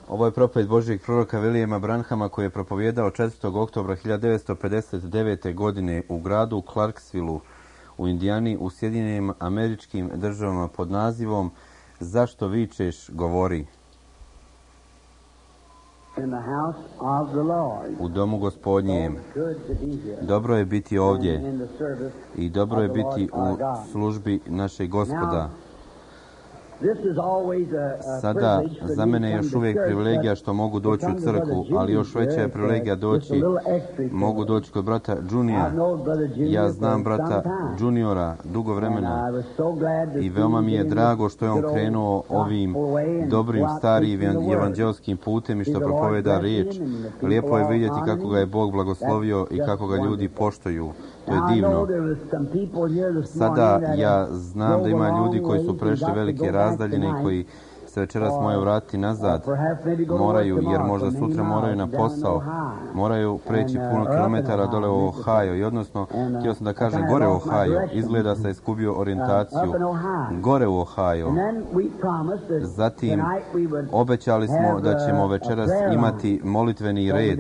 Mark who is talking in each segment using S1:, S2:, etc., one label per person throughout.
S1: Ovo je propovjed Božjeg proroka Williama Branhama koji je propovijedao 4. oktobra 1959. godine u gradu Clarksvilleu u Indijani u Sjedinjenim Američkim Državama pod nazivom Zašto vičeš, govori. U domu Gospodnjem. Dobro je biti ovdje i dobro je biti u službi našeg Gospoda. Sada za mene je još uvijek privilegija što mogu doći u crkvu, ali još veća je privilegija mogu doći kod brata Junija. Ja znam brata Juniora dugo vremena i veoma mi je drago što je on krenuo ovim dobrim starim evanđelskim putem i što propoveda riječ. Lijepo je vidjeti kako ga je Bog blagoslovio i kako ga ljudi poštuju. To je divno. Sada ja znam da ima ljudi koji su prešli velike razdaljine i koji se večeras moraju vratiti nazad. Moraju, jer možda sutra moraju na posao. Moraju preći puno kilometara dole u Ohio. I odnosno, htio sam da kažem gore u Ohio. Izgleda se izgubio orijentaciju. Gore u Ohio. Zatim, obećali smo da ćemo večeras imati molitveni red.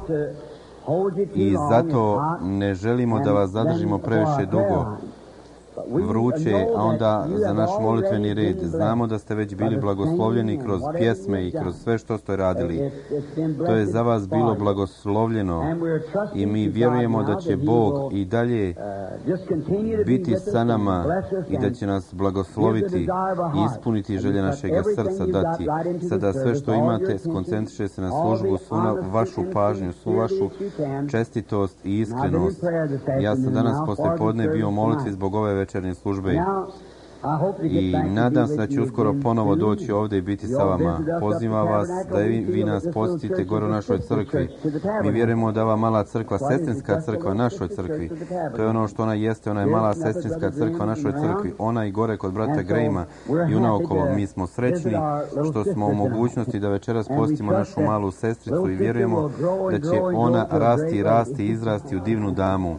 S1: I zato ne želimo da vas zadržimo previše dugo. Vruće, a onda za naš molitveni red. Znamo da ste već bili blagoslovljeni kroz pjesme i kroz sve što ste radili. To je za vas bilo blagoslovljeno i mi vjerujemo da će Bog i dalje biti sa nama i da će nas blagosloviti i ispuniti želje našega srca dati. Sada sve što imate, skoncentriše se na službu, svu na vašu pažnju, svu vašu čestitost i iskrenost. Ja sam danas poslijepodne bio u molitvi zbog ove večernje službe i nadam se da će uskoro ponovo doći ovdje i biti sa vama. Pozivam vas da vi nas posjetite gore u našoj crkvi. Mi vjerujemo da ova mala crkva, sestrinska crkva našoj crkvi, to je ono što ona jeste, ona je mala sestrinska crkva našoj crkvi. Ona i gore kod brata Grahama i unaokolo. Mi smo srećni što smo u mogućnosti da večeras posjetimo našu malu sestricu i vjerujemo da će ona rasti i izrasti u divnu damu.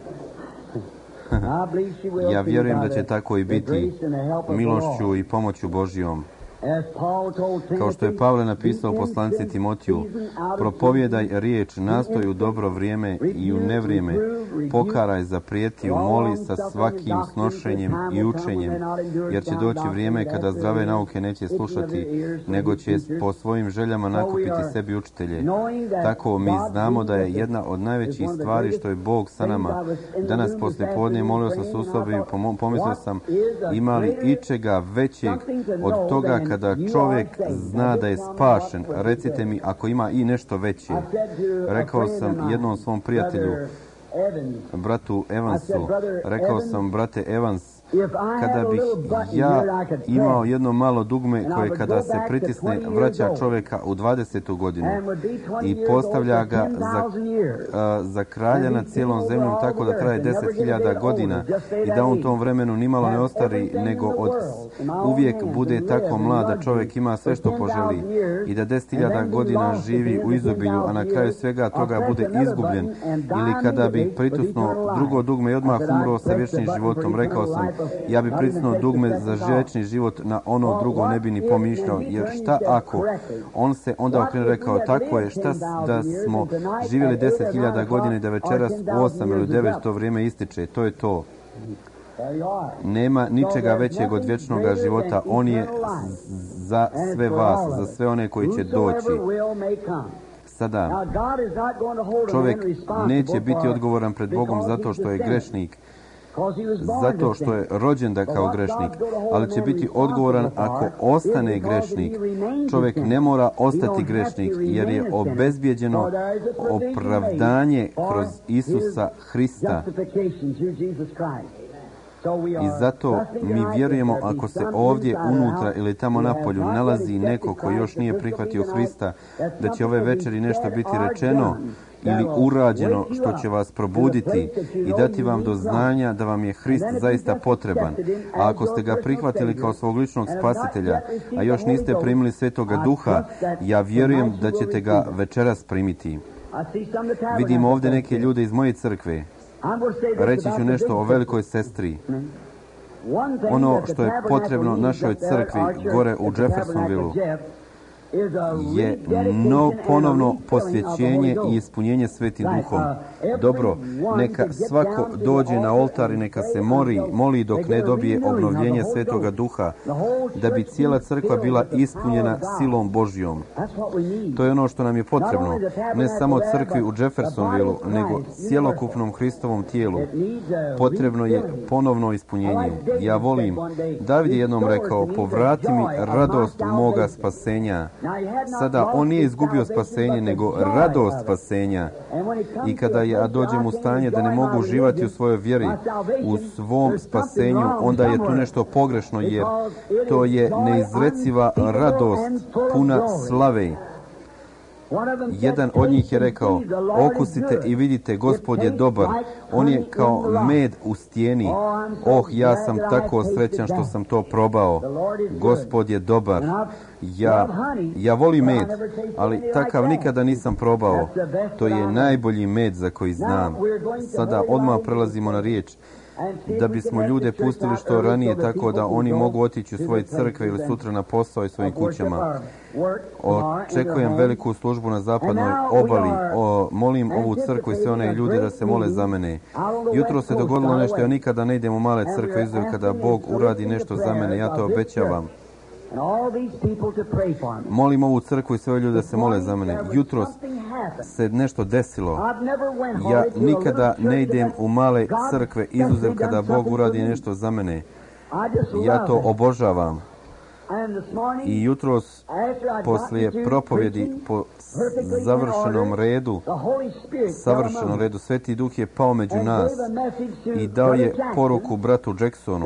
S1: Ja vjerujem da će tako i biti, milošću i pomoću Božjom. Kao što je Pavle napisao u poslanici Timotiju, propovijedaj riječ, nastoj u dobro vrijeme i u nevrijeme, pokaraj, zaprijeti, umoli sa svakim snošenjem i učenjem, jer će doći vrijeme kada zdrave nauke neće slušati, nego će po svojim željama nakupiti sebi učitelje. Tako mi znamo da je jedna od najvećih stvari što je Bog sa nama. Danas poslijepodne molio sam se u sobi i pomislio sam, ima li ičega većeg od toga kada čovjek zna da je spašen? Recite mi ako ima i nešto veće. Rekao sam jednom svom prijatelju, bratu Evansu, rekao sam, brate Evans, kada bih ja imao jedno malo dugme koje kada se pritisne vraća čovjeka u 20. godinu i postavlja ga za kralja nad cijelom zemljom tako da traje 10.000 godina i da on u tom vremenu nimalo ne ostari nego uvijek bude tako mlad da čovjek ima sve što poželi i da 10.000 godina živi u izobilju, a na kraju svega toga bude izgubljen, ili kada bi pritisnuo drugo dugme i odmah umro sa vječnim životom, rekao sam, ja bi pritisnuo dugme za vječni život, na ono drugo ne bi ni pomišljao, jer šta ako? On se onda okrenuo rekao, tako je, šta da smo živjeli 10.000 godina i da večeras u 8 ili 9 to vrijeme ističe, to je to. Nema ničega većeg od vječnoga života, on je za sve vas, za sve one koji će doći. Sada, čovjek neće biti odgovoran pred Bogom zato što je grešnik, zato što je rođen da kao grešnik, ali će biti odgovoran ako ostane grešnik. Čovjek ne mora ostati grešnik jer je obezbijeđeno opravdanje kroz Isusa Hrista. I zato mi vjerujemo ako se ovdje unutra ili tamo napolju nalazi neko koji još nije prihvatio Hrista, da će ove večeri nešto biti rečeno ili urađeno što će vas probuditi i dati vam do znanja da vam je Hrist zaista potreban. A ako ste ga prihvatili kao svog ličnog spasitelja, a još niste primili Svetoga Duha, ja vjerujem da ćete ga večeras primiti. Vidim ovdje neke ljude iz moje crkve. Reći ću nešto o velikoj sestri. Ono što je potrebno našoj crkvi gore u Jeffersonvilleu je ponovno posvećenje i ispunjenje Svetim Duhom. Dobro, neka svako dođe na oltar i neka se moli dok ne dobije obnovljenje Svetoga Duha, da bi cijela crkva bila ispunjena silom Božjom. To je ono što nam je potrebno, ne samo crkvi u Jeffersonvilleu, nego cjelokupnom Hristovom tijelu. Potrebno je ponovno ispunjenje. Ja volim, David je jednom rekao, povrati mi radost moga spasenja. Sada on nije izgubio spasenje, nego radost spasenja. I kada ja dođem u stanje da ne mogu uživati u svojoj vjeri, u svom spasenju, onda je tu nešto pogrešno, jer to je neizreciva radost, puna slave. Jedan od njih je rekao, okusite i vidite, Gospod je dobar. On je kao med u stijeni. Ja sam tako srećan što sam to probao. Gospod je dobar. Ja volim med, ali takav nikada nisam probao. To je najbolji med za koji znam. Sada odmah prelazimo na riječ, da bismo ljude pustili što ranije, tako da oni mogu otići u svoje crkve ili sutra na posao i svojim kućama. Očekujem veliku službu na zapadnoj obali. Molim ovu crkvu i sve one ljude da se mole za mene. Jutro se dogodilo nešto, ja nikada ne idem u male crkve, izuzev kada Bog uradi nešto za mene, ja to obećavam. Molim ovu crkvu i sve ljude da se mole za mene. Jutro se nešto desilo. Ja nikada ne idem u male crkve, izuzev kada Bog uradi nešto za mene. Ja to obožavam. I jutros, poslije propovjedi po savršenom redu, Sveti Duh je pao među nas i dao je poruku bratu Jacksonu.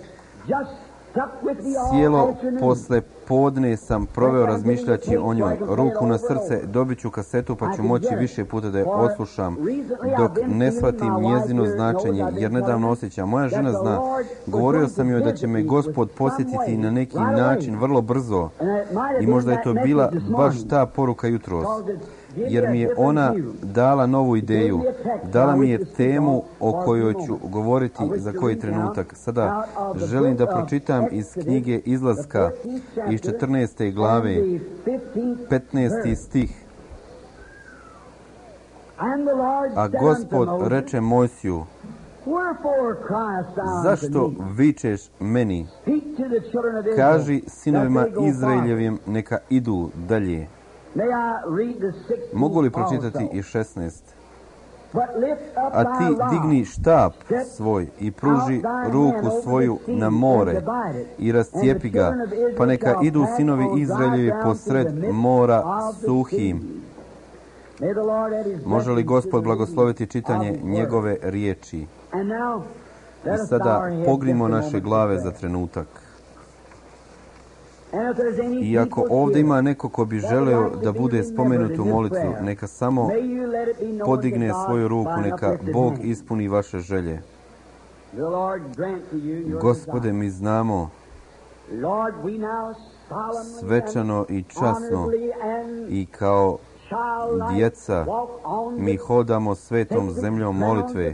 S1: Cijelo posle podne sam proveo razmišljajući o njoj. Ruku na srce, dobit ću kasetu pa ću moći više puta da je odslušam dok ne shvatim njezino značenje, jer nedavno osjećam. Moja žena zna, govorio sam joj da će me Gospod posjetiti na neki način vrlo brzo i možda je to bila baš ta poruka jutros, jer mi je ona dala novu ideju, dala mi je temu o kojoj ću govoriti za koji trenutak. Sada želim da pročitam iz knjige Izlaska iz 14. glave, 15. stih. A Gospod reče Mojsiju, zašto vičeš meni? Kaži sinovima Izraeljevim neka idu dalje. Mogu li pročitati i 16? A ti digni štap svoj i pruži ruku svoju na more i rascijepi ga, pa neka idu sinovi Izraeljevi posred mora suhim. Može li Gospod blagosloviti čitanje njegove riječi? I sada pognimo naše glave za trenutak. I ako ovdje ima neko ko bi želeo da bude spomenut u molitvu, neka samo podigne svoju ruku, neka Bog ispuni vaše želje. Gospode, mi znamo svečano i časno i kao djeca mi hodamo svetom zemljom molitve.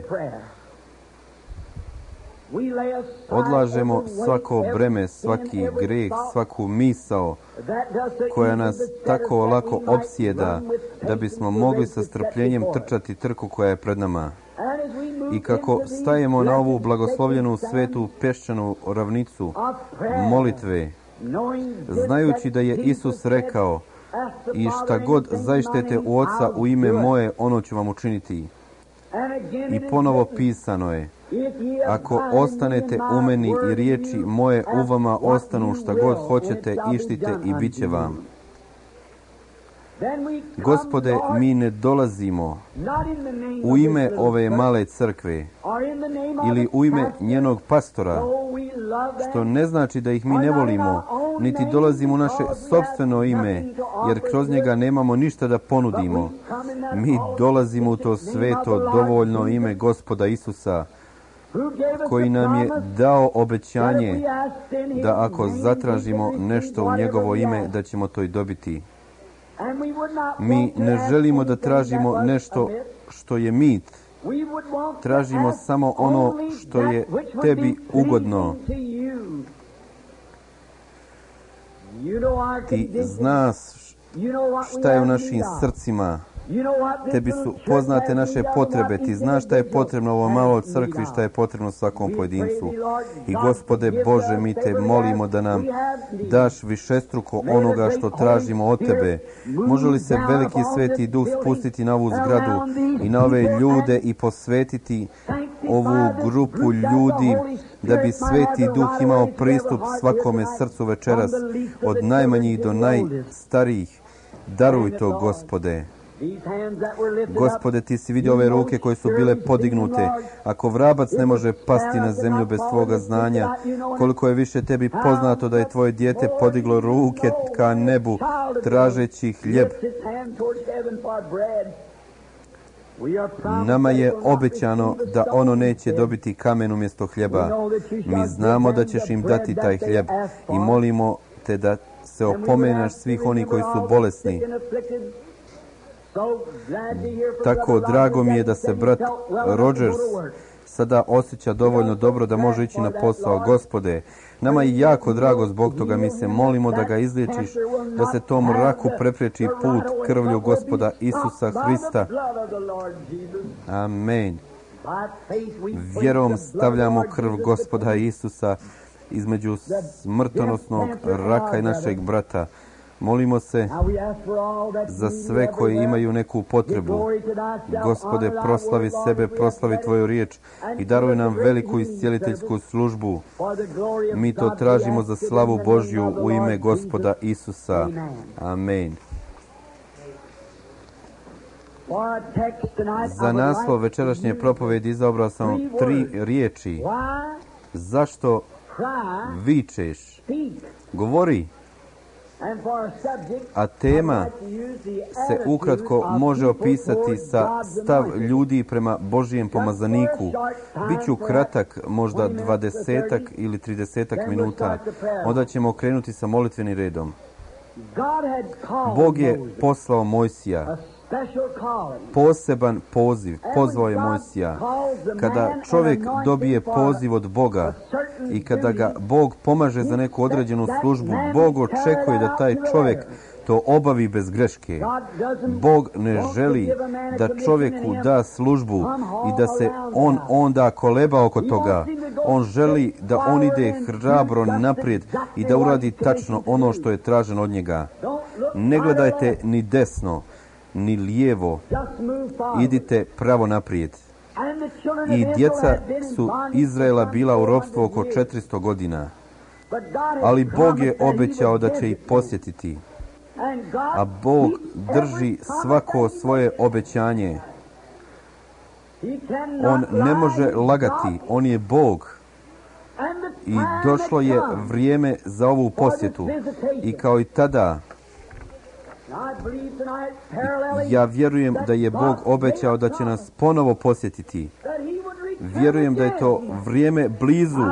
S1: Odlažemo svako breme, svaki greh, svaku misao koja nas tako lako opsjeda, da bismo mogli sa strpljenjem trčati trku koja je pred nama. I kako stajemo na ovu blagoslovljenu svetu peščanu ravnicu molitve, znajući da je Isus rekao, i šta god zaištete u Oca u ime moje, ono ću vam učiniti. I ponovo pisano je, ako ostanete u meni i riječi moje u vama ostanu, šta god hoćete, ištite i bit će vam. Gospode, mi ne dolazimo u ime ove male crkve ili u ime njenog pastora, što ne znači da ih mi ne volimo, niti dolazimo u naše sopstveno ime, jer kroz njega nemamo ništa da ponudimo. Mi dolazimo u to sveto, dovoljno ime Gospoda Isusa, koji nam je dao obećanje da ako zatražimo nešto u njegovo ime, da ćemo to i dobiti. Mi ne želimo da tražimo nešto što je mit. Tražimo samo ono što je tebi ugodno. Ti znaš šta je u našim srcima. Tebi su poznate naše potrebe. Ti znaš šta je potrebno ovo malo crkvi, šta je potrebno svakom pojedincu. I Gospode Bože, mi te molimo da nam daš višestruko onoga što tražimo od Tebe. Može li se veliki Sveti Duh spustiti na ovu zgradu i na ove ljude i posvetiti ovu grupu ljudi, da bi Sveti Duh imao pristup svakome srcu večeras, od najmanjih do najstarijih. Daruj to, Gospode. Gospode, Ti si vidio ove ruke koje su bile podignute. Ako vrabac ne može pasti na zemlju bez Tvoga znanja, koliko je više Tebi poznato da je Tvoje dijete podiglo ruke ka nebu, tražeći hljeb. Nama je obećano da ono neće dobiti kamen umjesto hljeba. Mi znamo da ćeš im dati taj hljeb i molimo Te da se opomenaš svih onih koji su bolesni. Tako drago mi je da se brat Rogers sada osjeća dovoljno dobro da može ići na posao. Gospode, nama je jako drago zbog toga. Mi se molimo da ga izliječiš, da se tom raku prepreči put krvlju Gospoda Isusa Hrista. Amen. Vjerom stavljamo krv Gospoda Isusa između smrtonosnog raka i našeg brata. Molimo se za sve koji imaju neku potrebu. Gospode, proslavi sebe, proslavi Tvoju riječ i daruj nam veliku iscijeliteljsku službu. Mi to tražimo za slavu Božju u ime Gospoda Isusa. Amen. Za naslov večerašnje propovedi izabrao sam 3 riječi. Zašto vičeš? Govori. A tema se ukratko može opisati sa stav ljudi prema Božijem pomazaniku. Biću kratak, možda 20 ili 30 minuta. Onda ćemo krenuti sa molitvenim redom. Bog je poslao Mojsija. Poseban poziv, pozvao je Mojsija. Kada čovjek dobije poziv od Boga i kada ga Bog pomaže za neku određenu službu, Bog očekuje da taj čovjek to obavi bez greške. Bog ne želi da čovjeku da službu i da se on onda koleba oko toga. On želi da on ide hrabro naprijed i da uradi tačno ono što je traženo od njega. Ne gledajte ni desno, ni lijevo, idite pravo naprijed. I djeca su Izraela bila u ropstvu oko 400 godina. Ali Bog je obećao da će ih posjetiti. A Bog drži svako svoje obećanje. On ne može lagati, on je Bog. I došlo je vrijeme za ovu posjetu. I kao i tada, ja vjerujem da je Bog obećao da će nas ponovo posjetiti. Vjerujem da je to vrijeme blizu.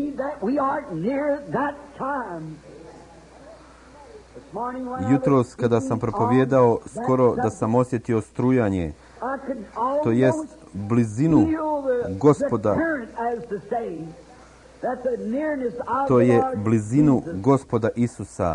S1: Jutros kada sam propovijedao, skoro da sam osjetio strujanje, to jest blizinu Gospoda. To je blizinu Gospoda Isusa.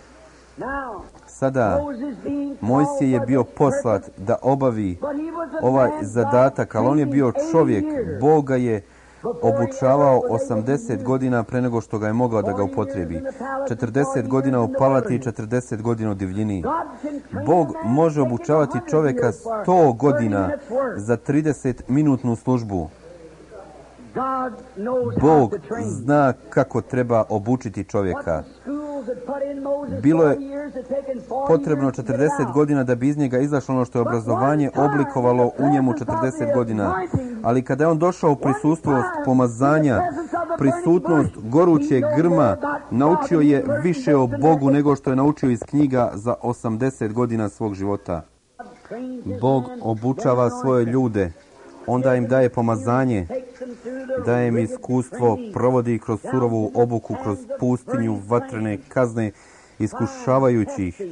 S1: Sada Mojsije je bio poslat da obavi ovaj zadatak, ali on je bio čovjek. Bog ga je obučavao 80 godina pre nego što ga je mogao da ga upotrebi. 40 godina u palati i 40 godina u divljini. Bog može obučavati čovjeka 100 godina za 30-minutnu službu. Bog zna kako treba obučiti čovjeka. Bilo je potrebno 40 godina da bi iz njega izašlo ono što je obrazovanje oblikovalo u njemu 40 godina. Ali kada je on došao u prisutnost pomazanja, prisutnost gorućeg grma, naučio je više o Bogu nego što je naučio iz knjiga za 80 godina svog života. Bog obučava svoje ljude. Onda im daje pomazanje, daje im iskustvo, provodi kroz surovu obuku, kroz pustinju, vatrene kazne, iskušavajući ih.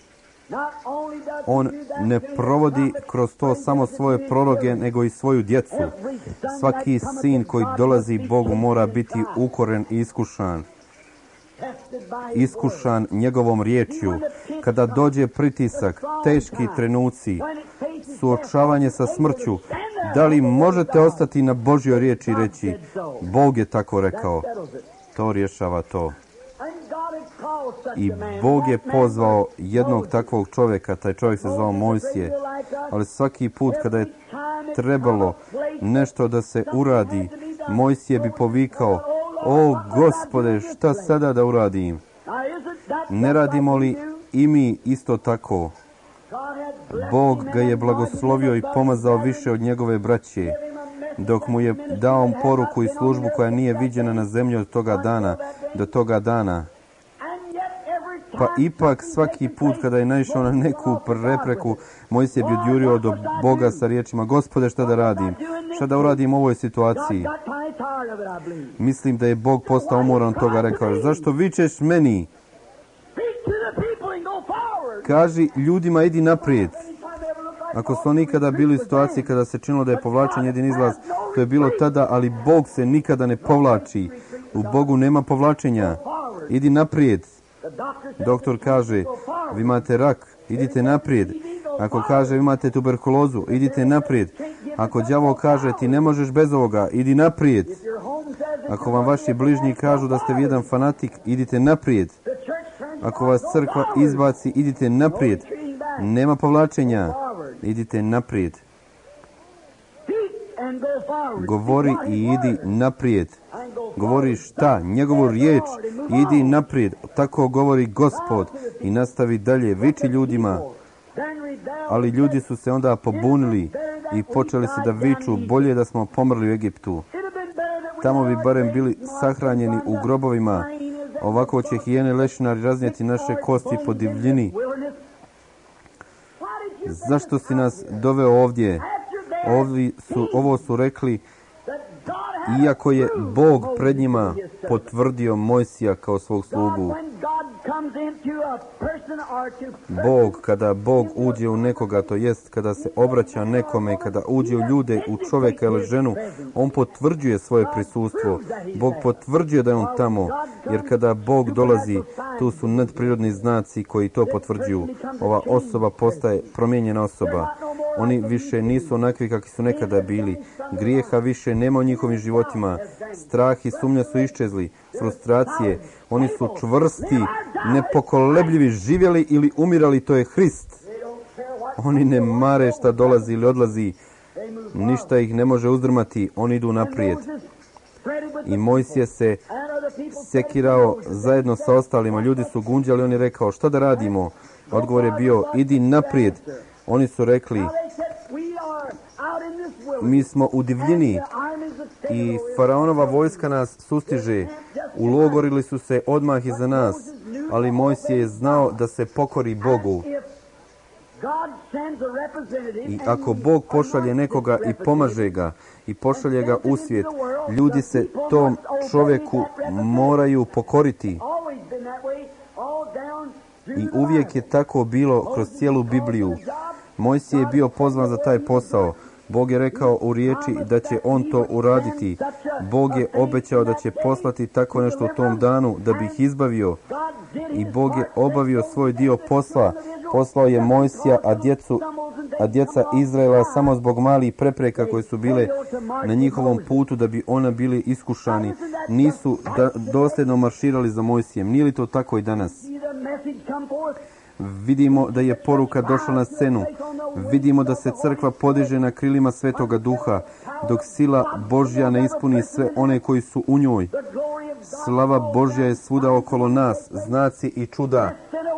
S1: On ne provodi kroz to samo svoje proroge, nego i svoju djecu. Svaki sin koji dolazi Bogu mora biti ukoren i iskušan. iskušan njegovom riječju, kada dođe pritisak, teški trenuci, suočavanje sa smrću, da li možete ostati na Božjoj riječi i reći, Bog je tako rekao, to rješava to. I Bog je pozvao jednog takvog čovjeka, taj čovjek se zvao Mojsije, ali svaki put kada je trebalo nešto da se uradi, Mojsije bi povikao, o Gospode, šta sada da uradim? Ne radimo li i mi isto tako? Bog ga je blagoslovio i pomazao više od njegove braće, dok mu je dao poruku i službu koja nije viđena na zemlji od toga dana do toga dana. Pa ipak svaki put kada je naišao na neku prepreku, Mojsije bi odjurio do Boga sa riječima, Gospode, šta da radim? Šta da uradim u ovoj situaciji? Mislim da je Bog postao umoran od toga, rekao, zašto vičeš meni? Kaži ljudima, idi naprijed. Ako su nikada bili u situaciji kada se činilo da je povlačenje jedin izlaz, to je bilo tada, ali Bog se nikada ne povlači. U Bogu nema povlačenja. Idi naprijed. Doktor kaže, vi imate rak, idite naprijed. Ako kaže, vi imate tuberkulozu, idite naprijed. Ako đavo kaže, ti ne možeš bez ovoga, idi naprijed. Ako vam vaši bližnji kažu da ste vi jedan fanatik, idite naprijed. Ako vas crkva izbaci, idite naprijed. Nema povlačenja, idite naprijed. Govori i idi naprijed. Govori šta? Njegovu riječ. Idi naprijed. Tako govori Gospod. I nastavi dalje. Viči ljudima. Ali ljudi su se onda pobunili i počeli se da viču, bolje da smo pomrli u Egiptu. Tamo bi barem bili sahranjeni u grobovima. Ovako će hijene lešinari raznijeti naše kosti po divljini. Zašto si nas doveo ovdje? Ovo su rekli, iako je Bog pred njima potvrdio Mojsija kao svog slugu. Bog, kada Bog uđe u nekoga, to jest kada se obraća nekome, kada uđe u ljude, u čovjeka ili ženu, on potvrđuje svoje prisustvo. Bog potvrđuje da je on tamo, jer kada Bog dolazi, tu su nadprirodni znaci koji to potvrđuju. Ova osoba postaje promijenjena osoba. Oni više nisu onakvi kakvi su nekada bili. Grijeha više nema u njihovim životima. Strah i sumnja su iščezli. Frustracije. Oni su čvrsti, nepokolebljivi, živjeli ili umirali, to je Hrist. Oni ne mare šta dolazi ili odlazi. Ništa ih ne može uzdrmati. Oni idu naprijed. I Mojsije se sekirao zajedno sa ostalima. Ljudi su gunđali, on je rekao, šta da radimo? Odgovor je bio, idi naprijed. Oni su rekli, mi smo u divljini i faraonova vojska nas sustiže. Ulogorili su se odmah iza nas, ali Mojsije je znao da se pokori Bogu. I ako Bog pošalje nekoga i pomaže ga i pošalje ga u svijet, ljudi se tom čovjeku moraju pokoriti. I uvijek je tako bilo kroz cijelu Bibliju. Mojsije je bio pozvan za taj posao. Bog je rekao u riječi da će on to uraditi. Bog je obećao da će poslati tako nešto u tom danu da bi ih izbavio. I Bog je obavio svoj dio posla. Poslao je Mojsija, a djeca Izraela samo zbog malih prepreka koje su bile na njihovom putu da bi ona bili iskušani, nisu dosljedno marširali za Mojsijem. Nije li to tako i danas? Vidimo da je poruka došla na scenu. Vidimo da se crkva podiže na krilima Svetoga Duha, dok sila Božja ne ispuni sve one koji su u njoj. Slava Božja je svuda okolo nas, znaci i čuda.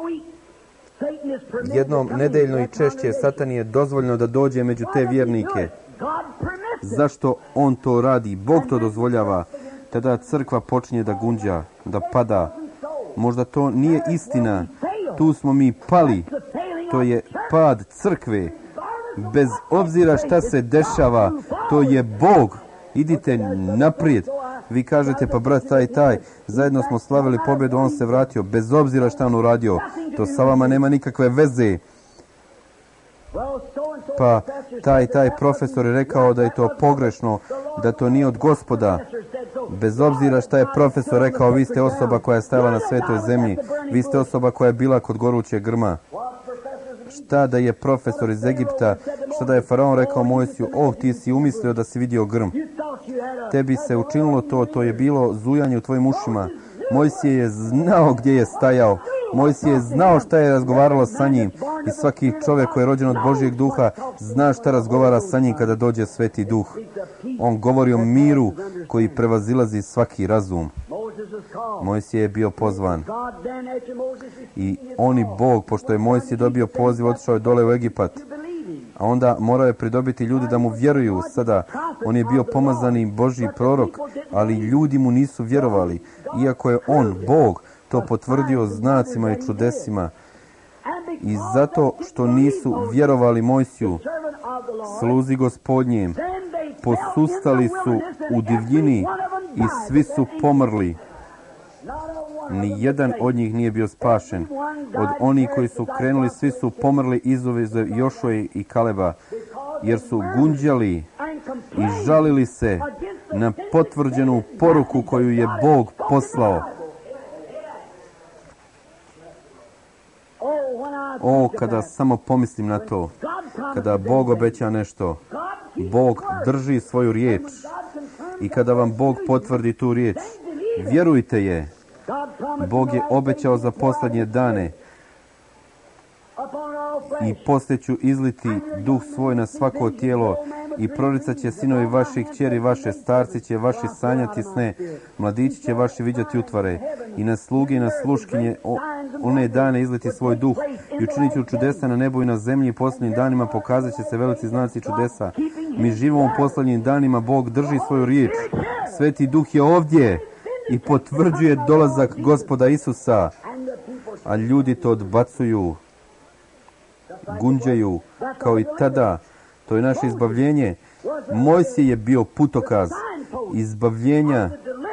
S1: Jednom nedeljno i češće Satan je dozvoljeno da dođe među te vjernike. Zašto on to radi? Bog to dozvoljava. Tada crkva počinje da gunđa, da pada. Možda to nije istina. Tu smo mi pali. To je pad crkve. Bez obzira šta se dešava, to je Bog. Idite naprijed. Vi kažete, pa brat taj, zajedno smo slavili pobjedu, on se vratio. Bez obzira šta on uradio, to sa vama nema nikakve veze. pa taj profesor je rekao da je to pogrešno, da to nije od Gospoda. Bez obzira šta je profesor rekao, vi ste osoba koja je stajala na svetoj zemlji, vi ste osoba koja je bila kod gorućeg grma. Šta da je profesor iz Egipta, šta da je faraon rekao Mojsiju, ti si umislio da si vidio grm. Tebi se učinilo to je bilo zujanje u tvojim ušima. Mojsije je znao gdje je stajao. Mojsije je znao šta je razgovaralo sa njim. I svaki čovjek koji je rođen od Božjeg duha zna šta razgovara sa njim kada dođe Sveti duh. On govori o miru koji prevazilazi svaki razum. Mojsije je bio pozvan. I on i Bog, pošto je Mojsije dobio poziv, otišao je dole u Egipat. A onda morao je pridobiti ljudi da mu vjeruju. Sada, on je bio pomazani Božji prorok, ali ljudi mu nisu vjerovali. Iako je on, Bog, to potvrdio znacima i čudesima. I zato što nisu vjerovali Mojsiju, sluzi Gospodnjem, posustali su u divljini i svi su pomrli. Ni jedan od njih nije bio spašen. Od onih koji su krenuli, svi su pomrli izuze Jošue i Kaleba, jer su gunđali i žalili se na potvrđenu poruku koju je Bog poslao. Kada samo pomislim na to, kada Bog obeća nešto, Bog drži svoju riječ. I kada vam Bog potvrdi tu riječ, vjerujte je. Bog je obećao za posljednje dane i poslije ću izliti duh svoj na svako tijelo i proricat će sinovi vaši, kćeri vaše, starci će vaši sanjati sne, mladići će vaši viđati utvare i na sluge i na sluškinje one dane izliti svoj duh i učinit ću čudesa na nebu i na zemlji i posljednjim danima pokazat će se velici znaci čudesa. Mi živimo u posljednjim danima, Bog drži svoju riječ. Sveti duh je ovdje i potvrđuje dolazak Gospoda Isusa, a ljudi to odbacuju, gunđaju, kao i tada. To je naše izbavljenje. Mojsije je bio putokaz izbavljenja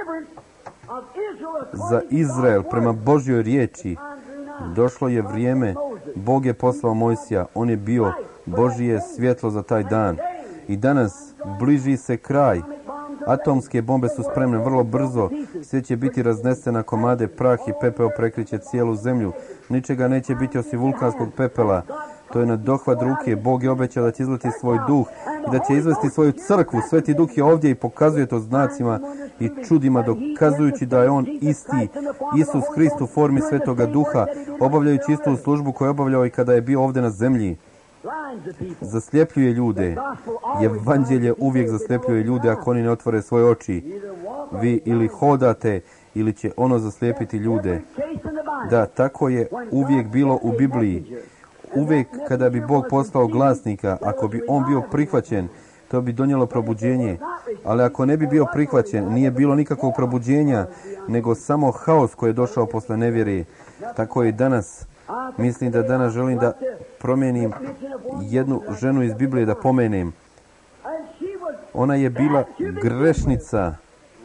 S1: za Izrael prema Božjoj riječi. Došlo je vrijeme, Bog je poslao Mojsija, on je bio Božje svjetlo za taj dan. I danas bliži se kraj. Atomske bombe su spremne vrlo brzo, sve će biti raznesena komade, prah i pepeo prekriće cijelu zemlju. Ničega neće biti osim vulkanskog pepela. To je na dohvat ruke. Bog je obećao da će izliti svoj duh i da će izvesti svoju crkvu. Sveti duh je ovdje i pokazuje to znacima i čudima, dokazujući da je on isti Isus Hrist u formi Svetoga Duha, obavljajući istu službu koju je obavljao i kada je bio ovdje na zemlji. Zasljepljuje ljude. Evanđelje uvijek zasljepljuje ljude ako oni ne otvore svoje oči. Vi ili hodate ili će ono zaslijepiti ljude. Da, tako je uvijek bilo u Bibliji. Uvijek kada bi Bog poslao glasnika, ako bi on bio prihvaćen, to bi donijelo probuđenje. Ali ako ne bi bio prihvaćen, nije bilo nikakvog probuđenja, nego samo haos koji je došao posle nevjere. Tako je i danas. Mislim da danas želim da promijenim jednu ženu iz Biblije, da pomenem. Ona je bila grešnica,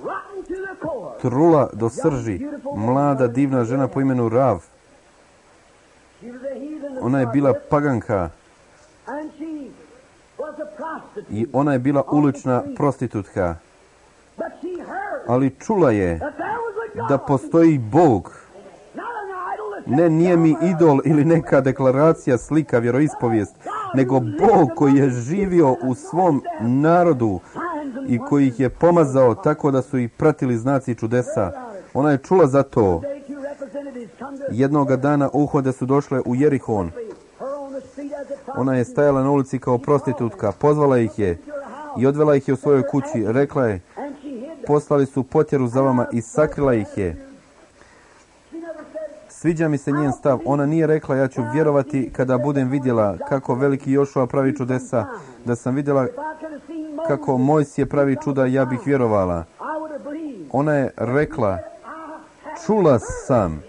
S1: trula do srži, mlada divna žena po imenu Rav. Ona je bila paganka i ona je bila ulična prostitutka. Ali čula je da postoji Bog. Ne, nije mi idol ili neka deklaracija, slika, vjeroispovijest, nego Bog koji je živio u svom narodu i koji ih je pomazao tako da su ih pratili znaci i čudesa. Ona je čula za to. Jednoga dana uhode su došle u Jerihon. Ona je stajala na ulici kao prostitutka, pozvala ih je i odvela ih je u svojoj kući. Rekla je, poslali su potjeru za vama i sakrila ih je. Sviđa mi se njen stav. Ona nije rekla, ja ću vjerovati kada budem vidjela kako veliki Jošua pravi čudesa. Da sam vidjela kako Mojsije pravi čuda, ja bih vjerovala. Ona je rekla, čula sam.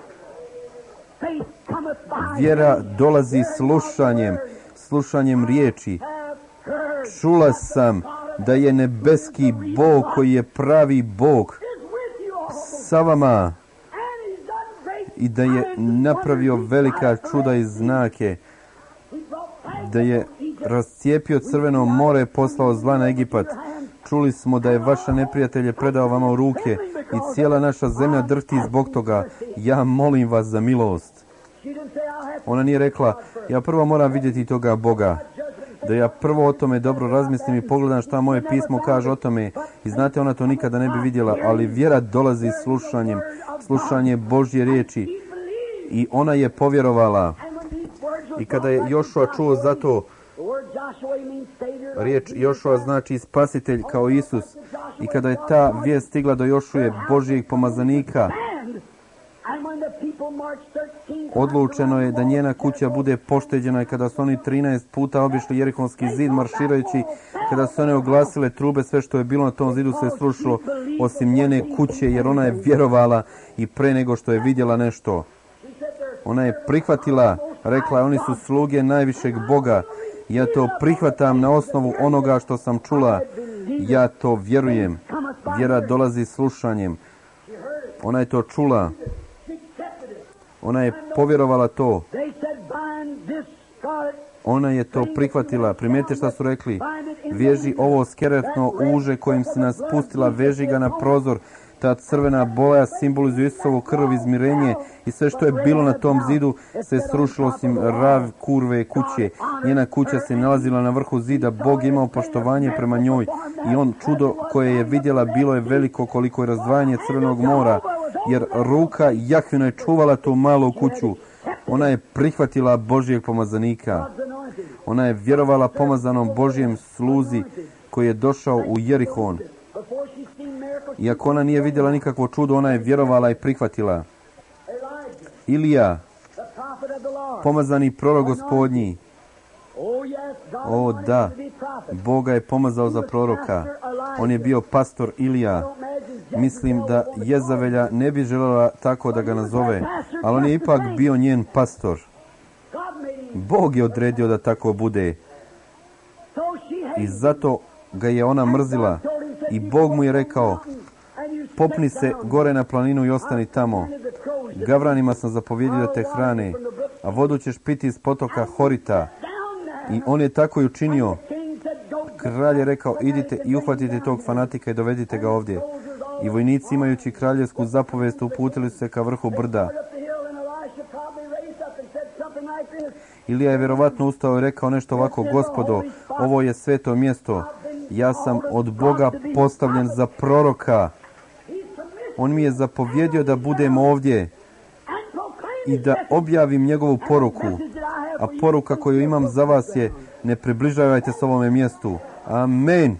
S1: Vjera dolazi slušanjem riječi. Čula sam da je nebeski Bog koji je pravi Bog sa vama i da je napravio velika čuda i znake. da je rascijepio crveno more i poslao zla na Egipat. Čuli smo da je vaša neprijatelje predao vama u ruke i cijela naša zemlja drhti zbog toga. Ja molim vas za milost. Ona nije rekla, ja prvo moram vidjeti toga Boga. Da ja prvo o tome dobro razmislim i pogledam šta moje pismo kaže o tome. I znate, ona to nikada ne bi vidjela, ali vjera dolazi slušanjem, slušanje Božje riječi. I ona je povjerovala. I kada je Jošua čuo za to, riječ Jošua znači spasitelj kao Isus. I kada je ta vijest stigla do Jošuje, Božjeg pomazanika, odlučeno je da njena kuća bude pošteđena. I kada su oni 13 puta obišli Jerihonski zid marširajući, kada su one oglasile trube, sve što je bilo na tom zidu se srušilo osim njene kuće, jer ona je vjerovala i pre nego što je vidjela nešto. Ona je prihvatila, rekla, oni su sluge najvišeg Boga. Ja to prihvatam na osnovu onoga što sam čula. Ja to vjerujem. Vjera dolazi slušanjem. Ona je to čula. Ona je povjerovala to. Ona je to prihvatila. Primijetite šta su rekli. Veži ovo skeletno uže kojim si nas pustila, veži ga na prozor. Ta crvena boja simbolizuje Isusovu krv, izmirenje i sve što je bilo na tom zidu se srušilo osim rav kurve kuće. Njena kuća se nalazila na vrhu zida. Bog je imao poštovanje prema njoj i on čudo koje je vidjela bilo je veliko koliko je razdvajanje Crvenog mora, jer ruka Jahvina je čuvala tu malu kuću. Ona je prihvatila Božjeg pomazanika. Ona je vjerovala pomazanom Božjem sluzi koji je došao u Jerihon. Iako ona nije vidjela nikakvo čudo, ona je vjerovala i prihvatila. Ilija, pomazani prorok Gospodnji. O da, Boga je pomazao za proroka. On je bio pastor Ilija. Mislim da Jezavelja ne bi željela tako da ga nazove, ali on je ipak bio njen pastor. Bog je odredio da tako bude. I zato ga je ona mrzila. I Bog mu je rekao, popni se gore na planinu i ostani tamo. Gavranima sam zapovjedio da te hrane, a vodu ćeš piti iz potoka Horita. I on je tako i učinio. Kralj je rekao, idite i uhvatite tog fanatika i dovedite ga ovdje. I vojnici, imajući kraljevsku zapovijest, uputili su se ka vrhu brda. Ilija je vjerovatno ustao i rekao nešto ovako, Gospodo, ovo je sveto mjesto. Ja sam od Boga postavljen za proroka. On mi je zapovjedio da budem ovdje i da objavim njegovu poruku. A poruka koju imam za vas je, ne približavajte se ovome mjestu. Amen.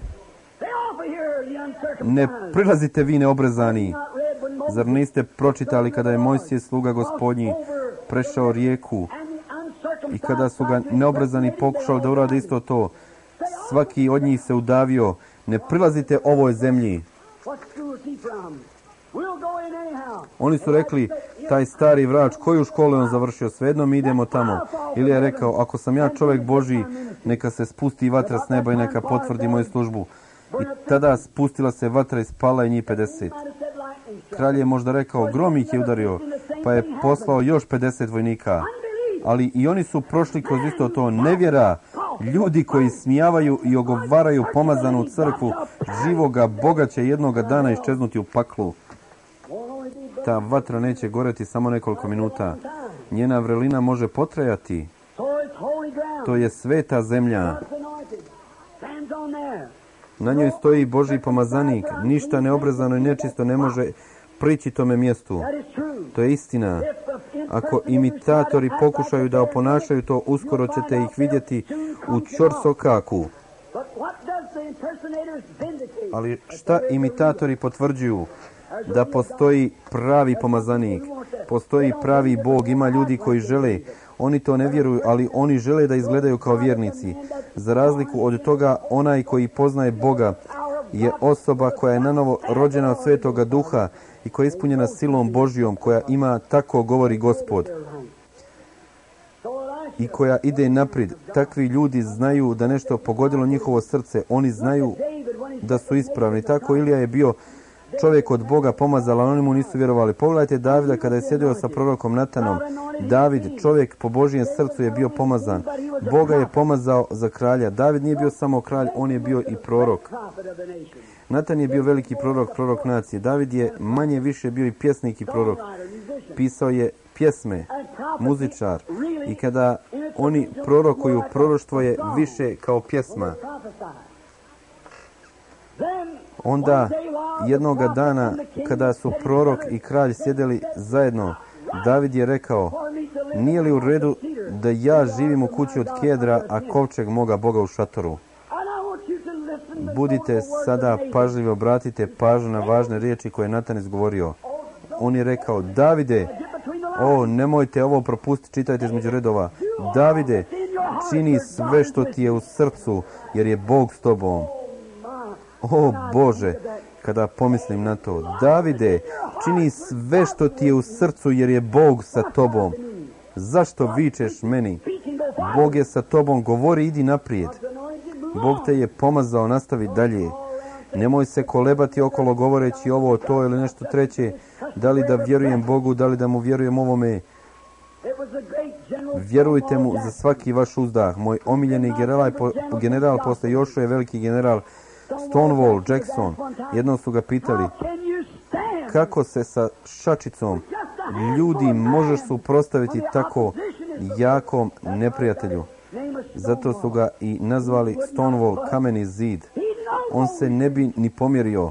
S1: Ne prilazite vi neobrezani. Zar niste pročitali kada je Mojsije, sluga Gospodnji, prešao rijeku i kada su ga neobrezani pokušali da urade isto to, svaki od njih se udavio. Ne prilazite ovoj zemlji. Oni su rekli, taj stari vrač, koju školu je on završio, svejedno mi idemo tamo. Ili je rekao, ako sam ja čovjek Božji, neka se spusti vatra s neba i neka potvrdi moju službu. I tada spustila se vatra i spala je njih 50. Kralj je možda rekao, grom ih je udario, pa je poslao još 50 vojnika. Ali i oni su prošli kroz isto to. Nevjera, ljudi koji smijavaju i ogovaraju pomazanu crkvu živoga Boga će jednoga dana iščeznuti u paklu. Ta vatra neće goreti samo nekoliko minuta. Njena vrelina može potrajati. To je sveta zemlja. Na njoj stoji Božji pomazanik. Ništa neobrezano i nečisto ne može prići tome mjestu. To je istina. Ako imitatori pokušaju da oponašaju to, uskoro ćete ih vidjeti u ćorsokaku. Ali šta imitatori potvrđuju? Da postoji pravi pomazanik. Postoji pravi Bog. Ima ljudi koji žele. Oni to ne vjeruju, ali oni žele da izgledaju kao vjernici. Za razliku od toga, onaj koji poznaje Boga je osoba koja je nanovo rođena od Svetoga Duha i koja je ispunjena silom Božjom, koja ima, tako govori Gospod, i koja ide naprijed. Takvi ljudi znaju da nešto pogodilo njihovo srce. Oni znaju da su ispravni. Tako Ilija je bio čovjek od Boga pomazala, oni mu nisu vjerovali. Pogledajte Davida kada je sjedio sa prorokom Natanom. David, čovjek po Božijem srcu, je bio pomazan. Boga je pomazao za kralja. David nije bio samo kralj, on je bio i prorok. Natan je bio veliki prorok, prorok nacije. David je manje više bio i pjesnik i prorok. Pisao je pjesme, muzičar. I kada oni prorokuju, proroštvo je više kao pjesma. Onda jednoga dana kada su prorok i kralj sjedeli zajedno, David je rekao: nije li u redu da ja živim u kući od kedra, a kovčeg moga Boga u šatoru? Budite sada pažljivi, obratite pažnju na važne riječi koje je Natan izgovorio. On je rekao: Davide, nemojte ovo propustiti, čitajte između redova. Davide, čini sve što ti je u srcu, jer je Bog s tobom. O Bože, kada pomislim na to. Davide, čini sve što ti je u srcu, jer je Bog sa tobom. Zašto vičeš meni? Bog je sa tobom, govori, idi naprijed. Bog te je pomazao, nastavi dalje. Nemoj se kolebati okolo govoreći ovo, to ili nešto treće. Da li da vjerujem Bogu, da li da mu vjerujem ovome. Vjerujte mu za svaki vaš uzdah. Moj omiljeni general posle Jošue, veliki general Stonewall Jackson, jednom su ga pitali: kako se sa šačicom ljudi možeš suprotstaviti tako jakom neprijatelju? Zato su ga i nazvali Stonewall, kameni zid. On se ne bi ni pomjerio.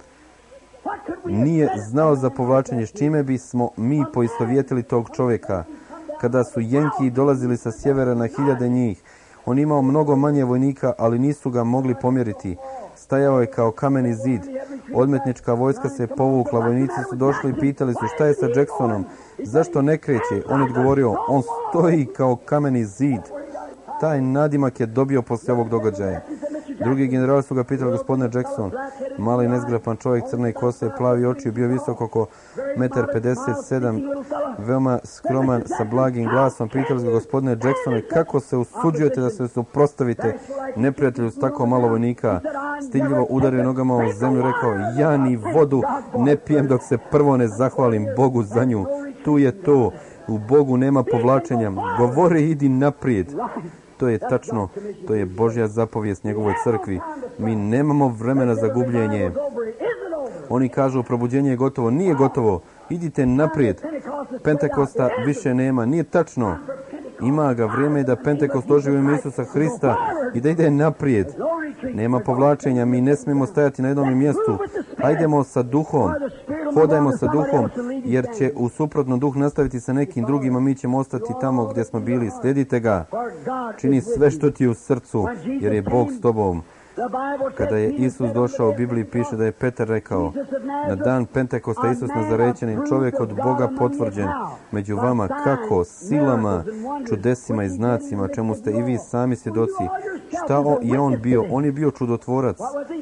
S1: Nije znao za povlačenje. S čime bismo mi poistovjetili tog čovjeka? Kada su Jenki dolazili sa sjevera na hiljade njih, on imao mnogo manje vojnika, ali nisu ga mogli pomjeriti. Stajao je kao kameni zid. Odmetnička vojska se povukla, vojnici su došli i pitali su: šta je sa Jacksonom? Zašto ne kreće? On je odgovorio: on stoji kao kameni zid. Taj nadimak je dobio poslije ovog događaja. Drugi generali su ga pitali: gospodine Jackson, mali nezgrapan čovjek, crne kose, plavi oči, bio visok oko 1,57 m, veoma skroman, sa blagim glasom. Pitali su ga: gospodine Jacksone, kako se usuđujete da se suprotstavite neprijatelju s tako malo vojnika? Stidljivo udario nogama u zemlju, rekao: ja ni vodu ne pijem dok se prvo ne zahvalim Bogu za nju. Tu je to. U Bogu nema povlačenja. Govori, idi naprijed. To je tačno. To je Božja zapovijest njegovoj crkvi. Mi nemamo vremena za gubljenje. Oni kažu: probuđenje je gotovo. Nije gotovo. Idite naprijed. Pentekosta više nema. Nije tačno. Ima ga. Vrijeme je da Pentekost oživi u ime Isusa Hrista i da ide naprijed. Nema povlačenja. Mi ne smijemo stajati na jednom mjestu. Hajdemo sa duhom. Hodajmo sa duhom, jer će u suprotno duh nastaviti sa nekim drugima. Mi ćemo ostati tamo gdje smo bili. Slijedite ga. Čini sve što ti je u srcu, jer je Bog s tobom. Kada je Isus došao, u Bibliji piše da je Petar rekao: na dan Pentekosta Isus Nazarećanin, čovjek od Boga potvrđen među vama, kako? Silama, čudesima i znacima, čemu ste i vi sami svjedoci. Šta je on bio? On je bio čudotvorac.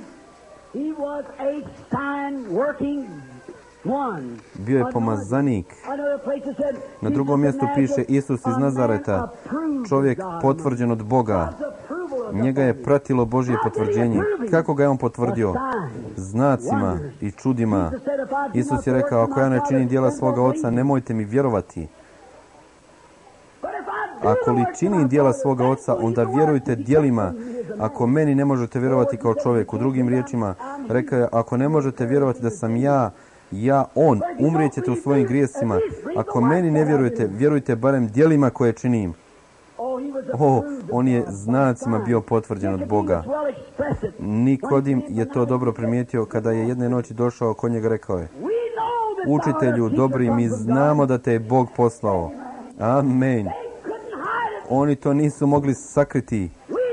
S1: Bio je pomazanik. Na drugom mjestu piše: Isus iz Nazareta, čovjek potvrđen od Boga. Njega je pratilo Božje potvrđenje. Kako ga je on potvrdio? Znacima i čudima. Isus je rekao: ako ja ne činim djela svoga oca, nemojte mi vjerovati. Ako li činim djela svoga oca, onda vjerujte djelima. Ako meni ne možete vjerovati kao čovjek. U drugim riječima rekao je: ako ne možete vjerovati da sam on, umrijećete u svojim grijesima. Ako meni ne vjerujete, vjerujte barem djelima koje činim. On je znacima bio potvrđen od Boga. Nikodim je to dobro primijetio kada je jedne noći došao kod njega, rekao je: učitelju dobri, mi znamo da te je Bog poslao. Amen. Oni to nisu mogli sakriti.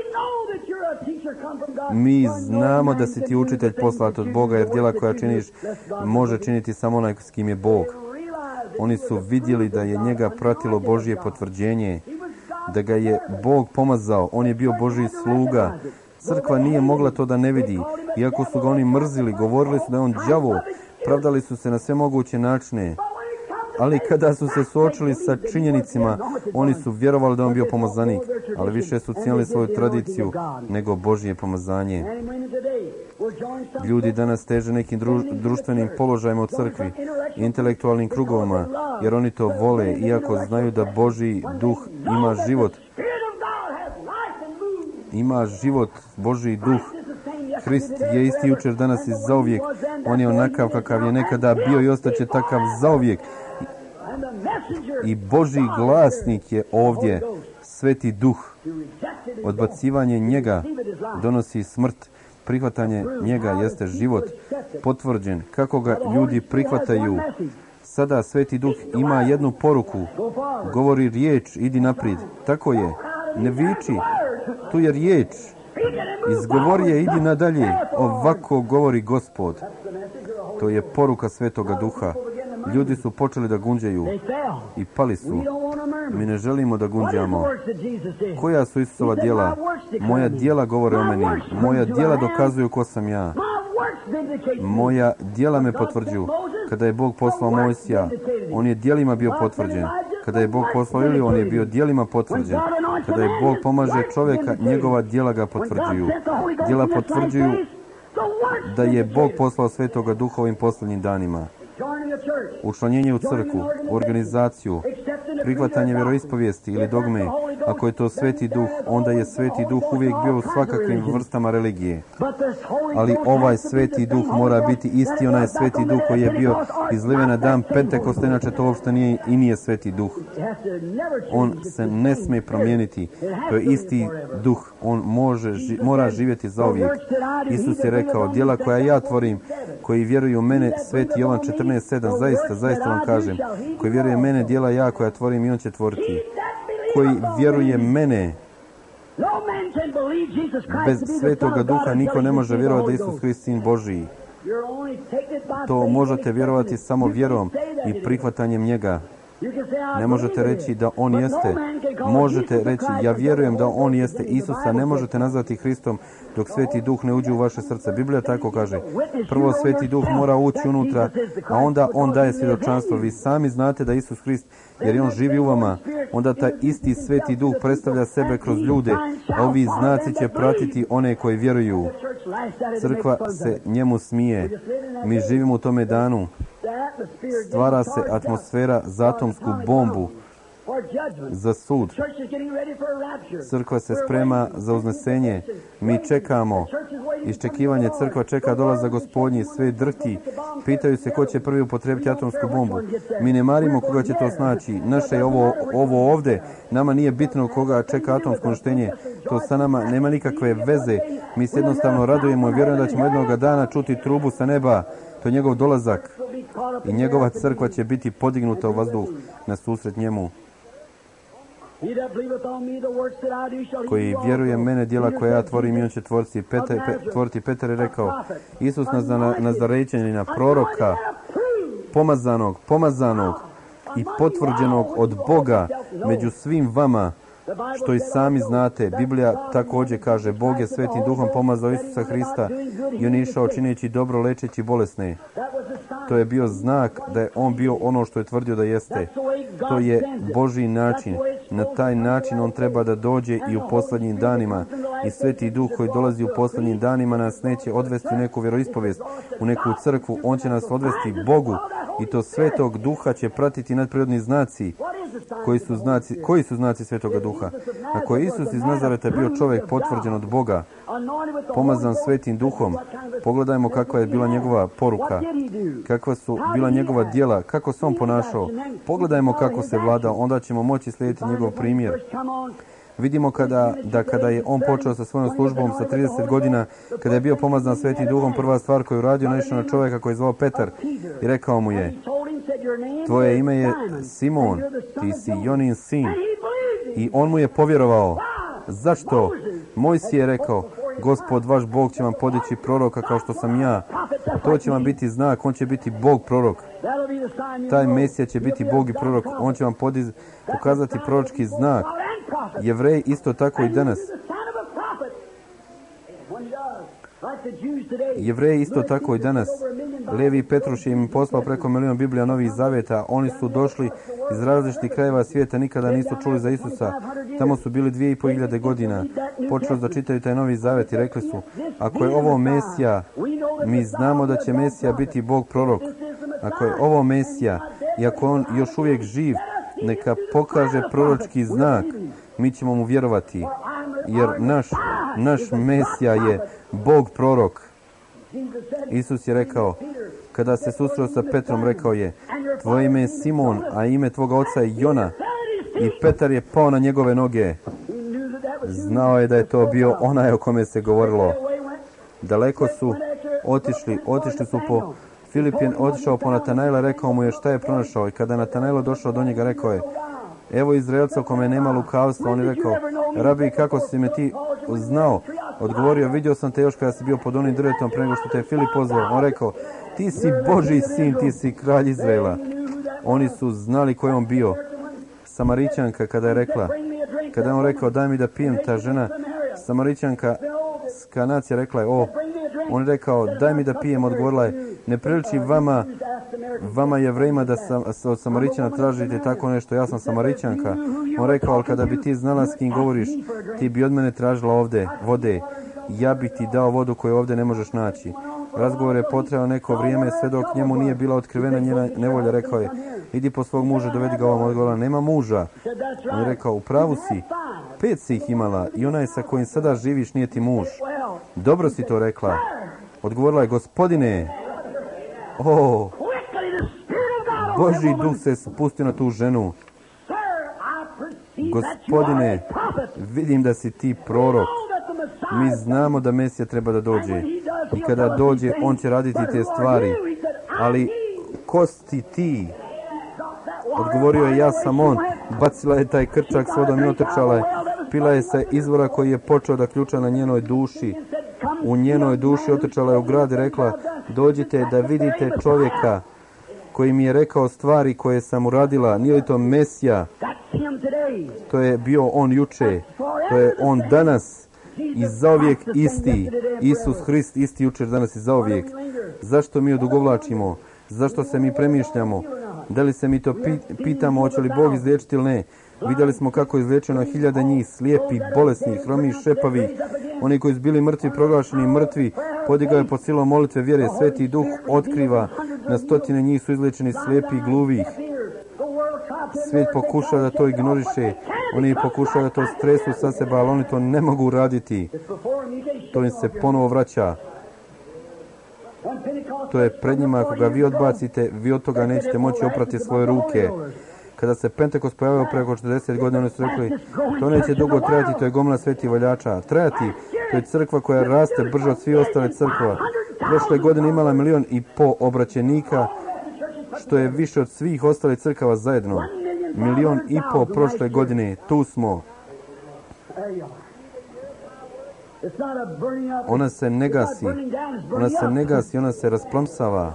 S1: Mi znamo da si ti učitelj poslat od Boga, jer djela koja činiš može činiti samo onaj s kim je Bog. Oni su vidjeli da je njega pratilo Božje potvrđenje, da ga je Bog pomazao. On je bio Božji sluga. Crkva nije mogla to da ne vidi. Iako su ga oni mrzili, govorili su da je on đavo, pravdali su se na sve moguće načine. Ali kada su se suočili sa činjenicima, oni su vjerovali da on bio pomazanik, ali više su cijenili svoju tradiciju nego Božje pomazanje. Ljudi danas teže nekim društvenim položajima u crkvi, intelektualnim krugovima, jer oni to vole, iako znaju da Božji duh ima život. Ima život, Božji duh. Hrist je isti jučer, danas i zauvijek. On je onakav kakav je nekada bio i ostaće takav zauvijek. I Božji glasnik je ovdje, Sveti Duh. Odbacivanje njega donosi smrt. Prihvatanje njega jeste život, potvrđen. Kako ga ljudi prihvataju? Sada Sveti Duh ima jednu poruku. Govori riječ, idi naprijed. Tako je. Ne viči. Tu je riječ. Izgovori je, idi nadalje. Ovako govori Gospod. To je poruka Svetoga Duha. Ljudi su počeli da gunđaju i pali su. Mi ne želimo da gunđamo. Koja su Isusova djela? Moja djela govore o meni. Moja djela dokazuju ko sam ja. Moja djela me potvrđuju. Kada je Bog poslao Mojsija, on je djelima bio potvrđen. Kada je Bog poslao Iliju, on je bio djelima potvrđen. Kada je Bog pomaže čovjeka, njegova djela ga potvrđuju. Djela potvrđuju da je Bog poslao Svetoga Duha ovim posljednjim danima. Učlanjenje u crkvu, u organizaciju, prihvatanje vjeroispovijesti ili dogme. Ako je to Sveti Duh, onda je Sveti Duh uvijek bio u svakakvim vrstama religije. Ali ovaj Sveti Duh mora biti isti onaj Sveti Duh koji je bio izliven na dan Pentekosta, inače to uopšte nije Sveti Duh. On se ne smije promijeniti. To je isti Duh. On mora živjeti zauvijek. Isus je rekao, djela koja ja tvorim, koji vjeruju u mene, Sveti Jovan 14:7, zaista vam kažem, koji vjeruje mene, djela ja koja tvorim i on će tvoriti. Koji vjeruje mene, bez Svetoga Duha niko ne može vjerovati da Isus Hrist sin Božiji. To možete vjerovati samo vjerom i prihvatanjem njega. Ne možete reći da on jeste. Možete reći, ja vjerujem da on jeste Isusa. Ne možete nazvati Hristom dok Sveti Duh ne uđe u vaše srce. Biblija tako kaže. Prvo Sveti Duh mora ući unutra, a onda on daje svjedočanstvo. Vi sami znate da Isus Hrist, jer je on živi u vama, onda taj isti Sveti Duh predstavlja sebe kroz ljude, a ovi znaci će pratiti one koji vjeruju. Crkva se njemu smije. Mi živimo u tome danu. Stvara se atmosfera za atomsku bombu, za sud. Crkva se sprema za uznesenje. Mi čekamo. Iščekivanje crkva čeka dolazak Gospodnji. Sve drhti. Pitaju se ko će prvi upotrijebiti atomsku bombu. Mi ne marimo koga će to snaći. Naše je ovo ovdje. Nama nije bitno koga čeka atomsko uništenje. To sa nama nema nikakve veze. Mi se jednostavno radujemo i vjerujemo da ćemo jednoga dana čuti trubu sa neba. To je njegov dolazak. I njegova crkva će biti podignuta u vazduh na susret njemu. Koji vjeruje mene, djela koja ja tvorim i on će tvoriti. Petar je rekao, Isus Nazarejčanina, proroka, pomazanog i potvrđenog od Boga među svim vama, što i sami znate. Biblija također kaže, Bog je Svetim Duhom pomazao Isusa Hrista i on je išao čineći dobro, lečeći bolesne. To je bio znak da je on bio ono što je tvrdio da jeste. To je Božji način. Na taj način on treba da dođe i u posljednjim danima. I Sveti Duh koji dolazi u posljednjim danima nas neće odvesti u neku vjeroispovijest, u neku crkvu. On će nas odvesti Bogu i to Svetog Duha će pratiti nadprirodni znaci. Koji su znaci Svetoga Duha? Ako je Isus iz Nazareta bio čovjek potvrđen od Boga, pomazan Svetim Duhom, pogledajmo kakva je bila njegova poruka, kakva su bila njegova djela, kako se on ponašao. Pogledajmo kako se vladao, onda ćemo moći slijediti njegov primjer. Vidimo kada je on počeo sa svojom službom sa 30 godina, kada je bio pomazan Svetim Duhom, prva stvar koju uradio, naišao na čovjeka koji je zvao Petar i rekao mu je, tvoje ime je Simon, ti si Jonin sin. I on mu je povjerovao. Zašto? Mojsije je rekao, Gospod vaš Bog će vam podići proroka kao što sam ja. To će vam biti znak, on će biti Bog prorok. Taj Mesija će biti Bog i prorok, on će vam pokazati proročki znak. Jevreji isto tako i danas. Jevreji isto tako i danas. Levi Petruš im poslao preko 1 milion Biblija Novih Zaveta. Oni su došli iz različitih krajeva svijeta, nikada nisu čuli za Isusa. Tamo su bili 2500 godina. Počeli da čitaju taj Novi Zavet i rekli su, ako je ovo Mesija, mi znamo da će Mesija biti Bog prorok. Ako je ovo Mesija i ako on još uvijek živ, neka pokaže proročki znak, mi ćemo mu vjerovati. Jer naš Mesija je Bog prorok. Isus je rekao, kada se susreo sa Petrom, rekao je, tvoje ime je Simon, a ime tvoga oca je Jona. I Petar je pao na njegove noge. Znao je da je to bio onaj o kome se govorilo. Daleko su otišli su po Filip je otišao po Natanaela, rekao mu je šta je pronašao. I kada Natanael došao do njega, rekao je, evo Izraelca u kome nema lukavstva. On je rekao, rabi, kako si me ti znao? Odgovorio, vidio sam te još kada si bio pod onim drvetom pre nego što te je Filip pozvao. On rekao, ti si Božji sin, ti si kralj Izraela. Oni su znali ko je on bio. Samarićanka kada je on rekao, daj mi da pijem, ta žena, Samarićanka s Kanacija rekla je, on je rekao, daj mi da pijem, odgovorila je, ne priliči vama Jevrejima da od Samarićana tražite tako nešto, ja sam Samarićanka. On rekao, ali kada bi ti znala s kim govoriš, ti bi od mene tražila ovdje vode, ja bih ti dao vodu koju ovdje ne možeš naći. Razgovor je potrajao neko vrijeme, sve dok njemu nije bila otkrivena njena nevolja. Rekao je, idi po svog muža, dovedi ga ovom. Odgovorila, nema muža. On je rekao, u pravu si, 5 si ih imala i onaj sa kojim sada živiš nije ti muž. Dobro si to rekla. Odgovorila je, Gospodine, Božji duh se spustio na tu ženu. Gospodine, vidim da si ti prorok. Mi znamo da Mesija treba da dođe. I kada dođe, on će raditi te stvari. Ali, ko si ti? Odgovorio je, ja sam on. Bacila je taj krčak s vodom i otrčala je. Pila je sa izvora koji je počeo da ključa na njenoj duši. U njenoj duši otrčala je u grad i rekla, dođite da vidite čovjeka koji mi je rekao stvari koje sam uradila. Nije li to Mesija? To je bio on juče. To je on danas. I zauvijek isti. Isus Hrist isti jučer, danas i zauvijek. Zašto mi odugovlačimo? Zašto se mi premišljamo? Da li se mi to pitamo, hoće li Bog izliječiti ili ne? Vidjeli smo kako je izliječeno 1000 njih, slijepi, bolesni, hromi, šepavi. Oni koji su bili mrtvi, proglašeni mrtvi, podigao je pod silom molitve vjere. Sveti Duh otkriva, na 100 njih su izliječeni, slijepi i gluvih. Svijet pokušava da to ignoriše. Oni pokušaju da to stresu sa sebe, ali oni to ne mogu raditi. To im se ponovo vraća. To je pred njima, ako ga vi odbacite, vi od toga nećete moći oprati svoje ruke. Kada se Pentekost pojavio preko 40 godina, oni su rekli, to neće dugo trajati, to je gomila svetih voljača. Trajati, to je crkva koja raste brže od svih ostale crkva. Prošle godine imala 1,5 miliona obraćenika, što je više od svih ostalih crkava zajedno. 1,5 miliona prošle godine, tu smo. Ona se ne gasi, ona se rasplomsava.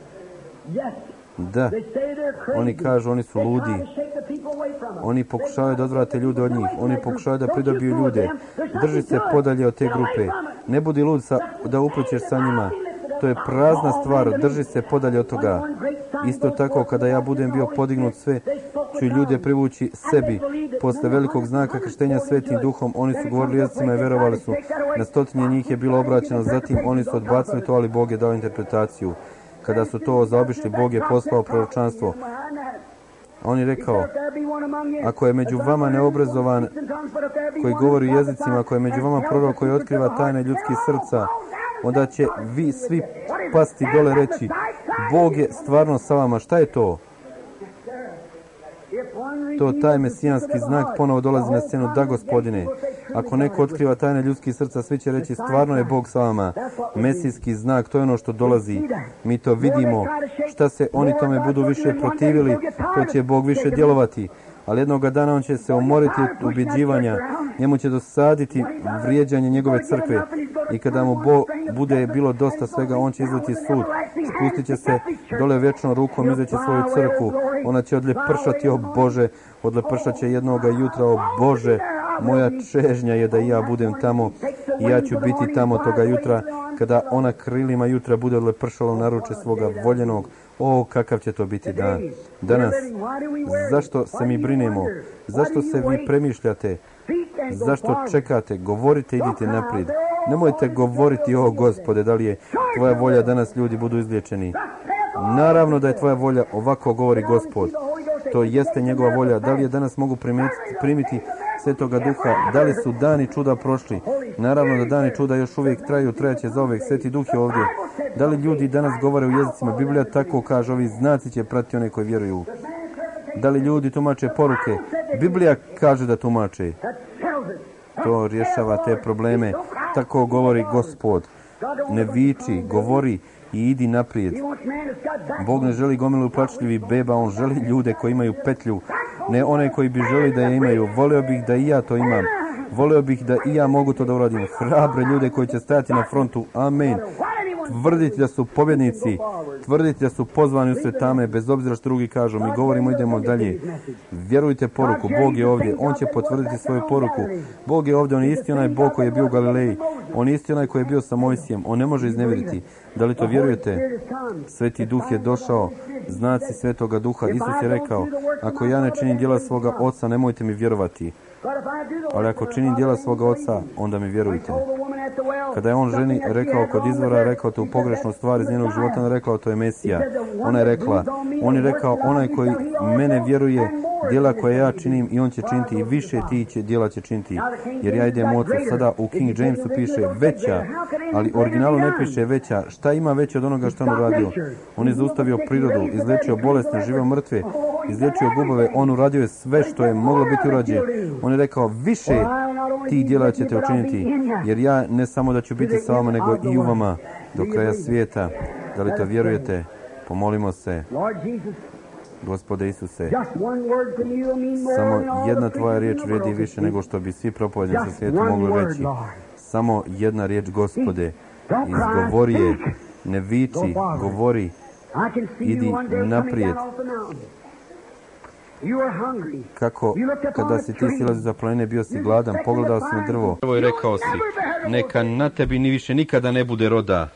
S1: Da, oni kažu, oni su ludi. Oni pokušavaju da odvrate ljude od njih. Oni pokušavaju da pridobiju ljude. Drži se podalje od te grupe. Ne budi lud da uplićeš sa njima. To je prazna stvar, drži se podalje od toga. Isto tako, kada ja budem bio podignut, sve ću ljude privući sebi. Posle velikog znaka krštenja Svetim Duhom, oni su govorili jezicima i verovali su. Na 100 njih je bilo obraćeno, zatim oni su odbacili to, ali Bog je dao interpretaciju. Kada su to zaobišli, Bog je poslao proročanstvo. On je rekao, ako je među vama neobrazovan koji govori jezicima, ako je među vama prorok koji otkriva tajne ljudskih srca, onda će vi svi pasti dole reći, Bog je stvarno sa vama. Šta je to? To taj mesijanski znak ponovo dolazi na scenu. Da, Gospodine, ako neko otkriva tajne ljudskih srca, svi će reći, stvarno je Bog sa vama. Mesijski znak, to je ono što dolazi. Mi to vidimo. Šta se oni tome budu više protivili, to će Bog više djelovati. Ali jednoga dana on će se umoriti od ubjeđivanja, njemu će dosaditi vrijeđanje njegove crkve i kada mu bude bilo dosta svega, on će izliti sud, spustit će se dole vječnom rukom, izleće svoju crkvu, ona će odlepršati, o Bože, odlepršat će jednoga jutra, o Bože, moja čežnja je da ja budem tamo I ja ću biti tamo toga jutra, kada ona krilima jutra bude lepršalo naruče svoga voljenog. O, kakav će to biti dan. Danas, zašto se mi brinemo? Zašto se vi premišljate? Zašto čekate? Govorite, idite naprijed. Nemojte govoriti, o Gospode, da li je tvoja volja danas ljudi budu izliječeni. Naravno da je tvoja volja, ovako govori Gospod. To jeste njegova volja. Da li je danas mogu primiti Svetoga Duha? Da li su dani čuda prošli? Naravno da dani čuda još uvijek traju, trajaće za uvijek. Sveti Duh je ovdje. Da li ljudi danas govore u jezicima? Biblija tako kaže, ovi znaci će pratiti one koji vjeruju. Da li ljudi tumače poruke? Biblija kaže da tumače. To rješava te probleme. Tako govori Gospod. Ne viči, govori i idi naprijed. Bog ne želi gomilu plačljivih beba, on želi ljude koji imaju petlju, ne one koji bi želi da je imaju. Voleo bih da i ja to imam. Voleo bih da i ja mogu to da uradim. Hrabre ljude koji će stajati na frontu. Amen. Tvrditi da su pobjednici, tvrditi da su pozvani u sve tame, bez obzira što drugi kažu. Mi govorimo, idemo dalje. Vjerujte poruku, Bog je ovdje, on će potvrditi svoju poruku. Bog je ovdje, on je isti onaj Bog koji je bio u Galileji, on je isti onaj koji je bio sa Mojsijem, on ne može iznevjeriti. Da li to vjerujete? Sveti Duh je došao, znaci Svetoga Duha. Isus je rekao, ako ja ne činim djela svoga Oca, nemojte mi vjerovati. Ali ako činim djela svoga Oca, onda mi vjerujte. Kada je on ženi rekao kod izvora, rekao to u pogrešnu stvar iz njenog života, ona rekao to je Mesija. Ona je rekla, on je rekao, onaj koji mene vjeruje, djela koje ja činim i on će činiti i više ti djela će činiti. Jer ja idem Ocu. Sada u King Jamesu piše veća, ali u originalu ne piše veća. Šta ima veće od onoga što on uradio? On je zaustavio prirodu, izlečio bolesne, živio mrtve, izliječio gubave, on uradio je sve što je moglo biti urađeno. On je rekao, više tih djela ćete učiniti, jer ja ne samo da ću biti sa vama, nego i u vama do kraja svijeta. Da li to vjerujete? Pomolimo se. Gospode Isuse, samo jedna tvoja riječ vrijedi više nego što bi svi propovednici sa svijetu mogli reći. Samo jedna riječ, Gospode, izgovori je, ne viči, govori, idi naprijed. Kako, kada si ti silazio za planine, bio si gladan, pogledao si na drvo. Drvo i rekao si, neka na tebi ni više nikada ne bude roda.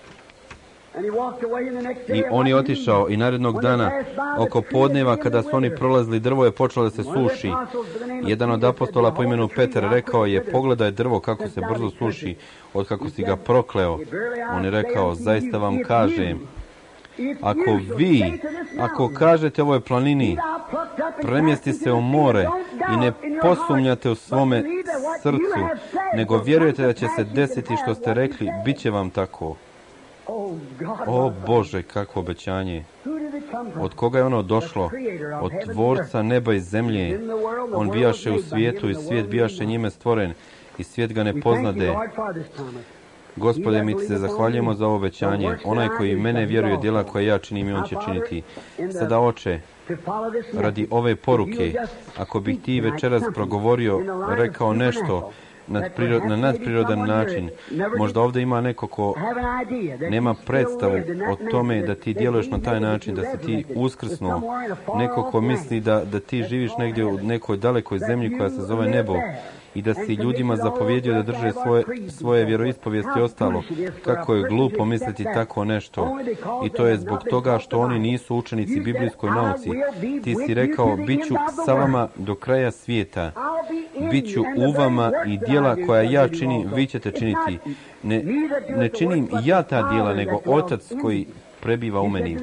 S1: I on je otišao i narednog dana, oko podneva, kada su oni prolazili, drvo je počelo da se suši. Jedan od apostola po imenu Petar rekao je, pogledaj drvo kako se brzo suši, od kako si ga prokleo. On je rekao, zaista vam kažem, ako kažete ovoj planini, premjesti se u more i ne posumnjate u svome srcu, nego vjerujete da će se desiti što ste rekli, bit će vam tako. O Bože, kakvo obećanje! Od koga je ono došlo? Od Tvorca neba i zemlje. On bijaše u svijetu i svijet bijaše njime stvoren i svijet ga ne poznade. Gospode, mi ti se zahvaljujemo za ovo obećanje. Onaj koji mene vjeruje, djela koje ja činim i on će činiti. Sada, Oče, radi ove poruke, ako bih ti večeras progovorio, rekao nešto na nadprirodan način, možda ovdje ima neko ko nema predstavu o tome da ti djeluješ na taj način, da si ti uskrsnuo, neko ko misli da ti živiš negdje u nekoj dalekoj zemlji koja se zove nebo, i da si ljudima zapovjedio da drže svoje vjeroispovijesti i ostalo. Kako je glupo misliti tako nešto. I to je zbog toga što oni nisu učenici biblijskoj nauci. Ti si rekao, bit ću sa vama do kraja svijeta. Bit ću u vama i djela koja ja činim, vi ćete činiti. Ne činim ja ta djela, nego Otac koji prebiva u meni.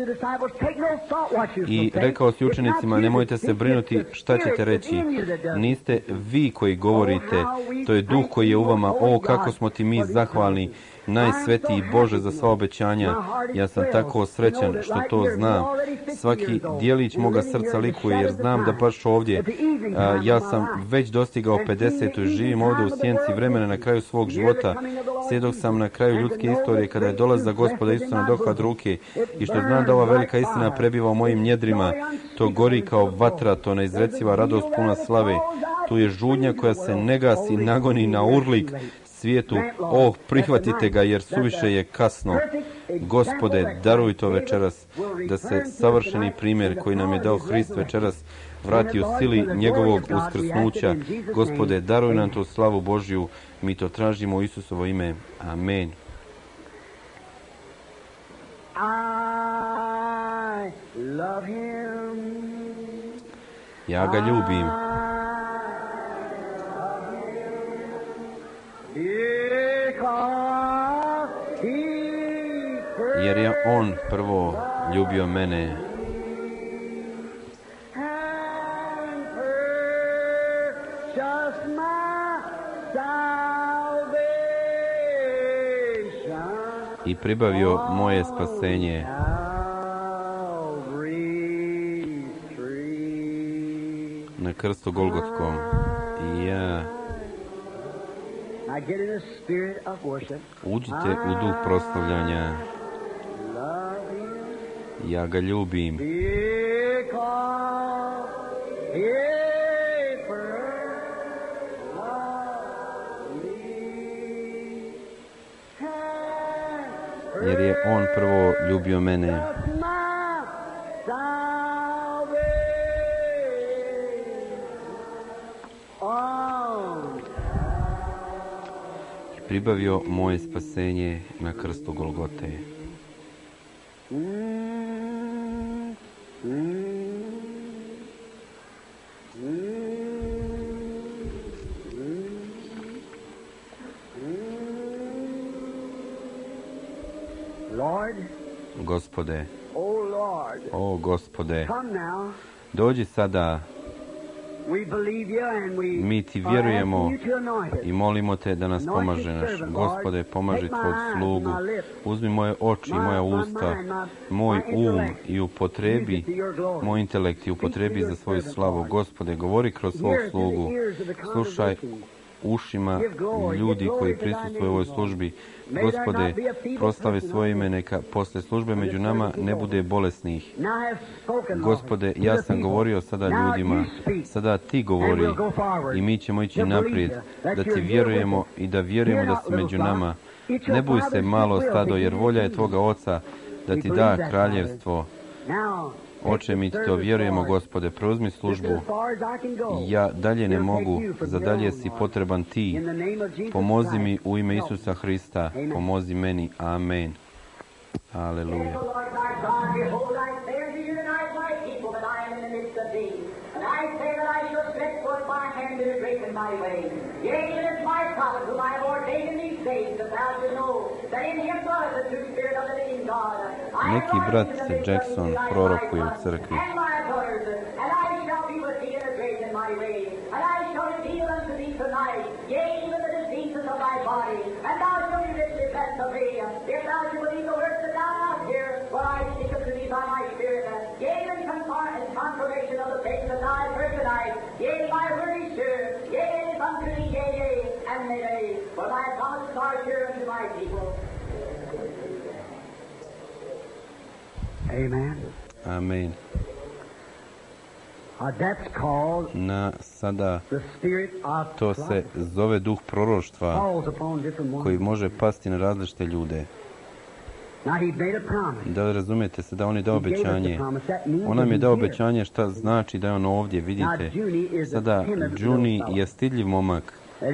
S1: I rekao si učenicima, nemojte se brinuti šta ćete reći. Niste vi koji govorite, to je Duh koji je u vama. O, kako smo ti mi zahvalni, najsvetiji Bože, za sva obećanja. Ja sam tako srećan što to znam. Svaki dijelić moga srca likuje, jer znam da baš ovdje, ja sam već dostigao 50. i živim ovdje u sjenci vremena na kraju svog života. Svjedok sam na kraju ljudske istorije kada je dolazak Gospoda Isusa na dohvat ruke i što znam da ova velika istina prebiva u mojim njedrima. To gori kao vatra, to neizreciva radost puna slave. Tu je žudnja koja se ne gasi, nagoni na urlik svijetu. O, prihvatite ga, jer suviše je kasno. Gospode, daruj to večeras, da se savršeni primjer koji nam je dao Hrist večeras, vrati u sili njegovog uskrsnuća. Gospode, daruj nam tu slavu Božju, mi to tražimo u Isusovo ime. Amen. Ja ga ljubim. Jer je on prvo ljubio mene. I pribavio moje spasenje. Na krstu Golgotskom. I ja. Uđite u duh proslavljanja. Ja ga ljubim. Jer je on prvo ljubio mene. I pribavio moje spasenje na krstu Golgote. Gospode, o Gospode, dođi sada, mi ti vjerujemo i molimo te da nas pomažeš. Gospode, pomaži tvog slugu, uzmi moje oči i moja usta, moj i upotrebi moj intelekt i upotrebi za svoju slavu. Gospode, govori kroz svog slugu, slušaj ušima ljudi koji prisustvuju u ovoj službi. Gospode, proslavi svoje ime, neka posle službe među nama ne bude bolesnih. Gospode, ja sam govorio sada ljudima, sada ti govori i mi ćemo ići naprijed, da ti vjerujemo i da vjerujemo da si među nama. Ne boj se, malo stado, jer volja je tvoga Oca da ti da kraljevstvo. Oče, mi ti to vjerujemo, Gospode, preuzmi službu. Ja dalje ne mogu, za dalje si potreban ti. Pomozi mi u ime Isusa Hrista, pomozi meni. Amen. Aleluja. Neki brat Jackson prorokuje u crkvi. Amen. Na sada to se zove duh proroštva koji može pasti na različite ljude. Da li razumijete se da on je dao obećanje? On nam je dao obećanje šta znači da je on ovdje, vidite. Sada Džuni je stidljiv momak.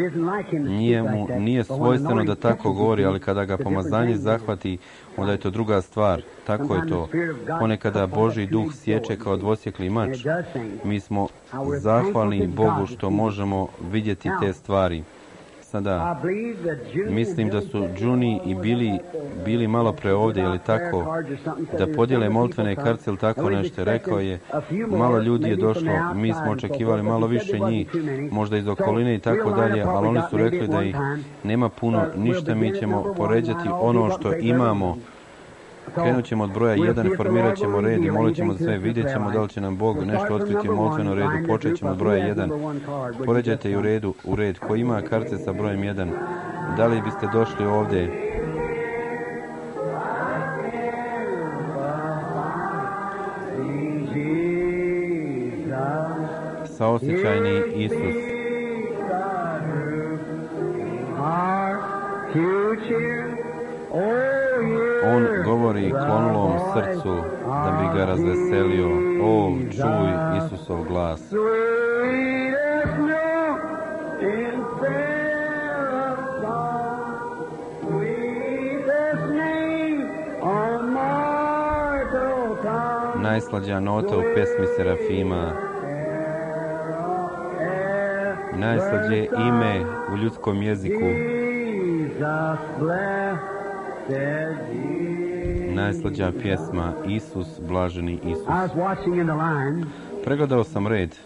S1: Nije svojstveno da tako govori, ali kada ga pomazanje zahvati, onda je to druga stvar. Tako je to. Ponekada Božji duh sječe kao dvosjekli mač. Mi smo zahvalni Bogu što možemo vidjeti te stvari. Sada, mislim da su Džuni i bili malo pre ovdje, ili tako, da podijele moltvene kartice ili tako nešto. Rekao je, malo ljudi je došlo, mi smo očekivali malo više njih, možda iz okoline i tako dalje, ali oni su rekli da ih nema puno, ništa, mi ćemo poređati ono što imamo. Krenut ćemo od broja 1, formirat ćemo red i molit ćemo za sve. Vidjet ćemo da li će nam Bog nešto otkriti u molitvenom redu. Počet ćemo od broja 1. Poređajte i u red. Ko ima kartice sa brojem 1, da li biste došli ovdje? Saosjećajni Isus. On govori klonulom srcu da bi ga razveselio. O, čuj Isusov glas. Najslađa nota u pesmi Serafima. Najslađe ime u ljudskom jeziku. Najslađa pjesma Isus, blaženi Isus. Pregledao sam red.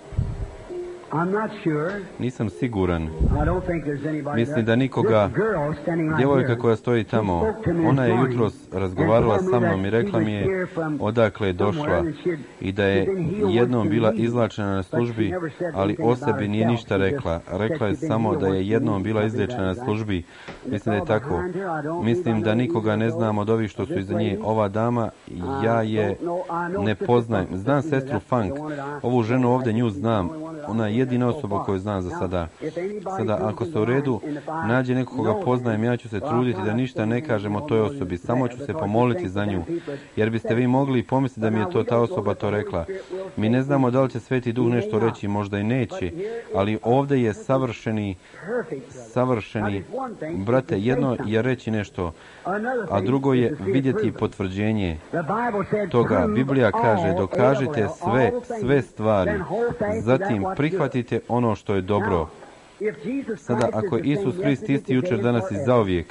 S1: Nisam siguran. Mislim da nikoga, djevojka koja stoji tamo, ona je jutros razgovarala sa mnom i rekla mi je odakle je došla i da je jednom bila izlačena na službi, ali o sebi nije ništa rekla. Rekla je samo da je jednom bila izliječena na službi. Mislim da je tako. Mislim da nikoga ne znam od ovih što su iza nje. Ova dama, ja je ne poznajem. Znam sestru Funk. Ovu ženu ovdje, nju znam. Ona je jedina osoba koju znam za sada. Sada, ako se u redu nađe nekog koga poznajem, ja ću se truditi da ništa ne kažem o toj osobi. Samo ću se pomoliti za nju. Jer biste vi mogli pomisliti da mi je to ta osoba to rekla. Mi ne znamo da li će Sveti Duh nešto reći, možda i neće. Ali ovdje je savršeni, brate, jedno je reći nešto, a drugo je vidjeti potvrđenje toga. Biblija kaže, dokažite sve stvari, zatim prihvatite ono što je dobro. Sada, ako je Isus Hrist isti jučer, danas i zauvijek,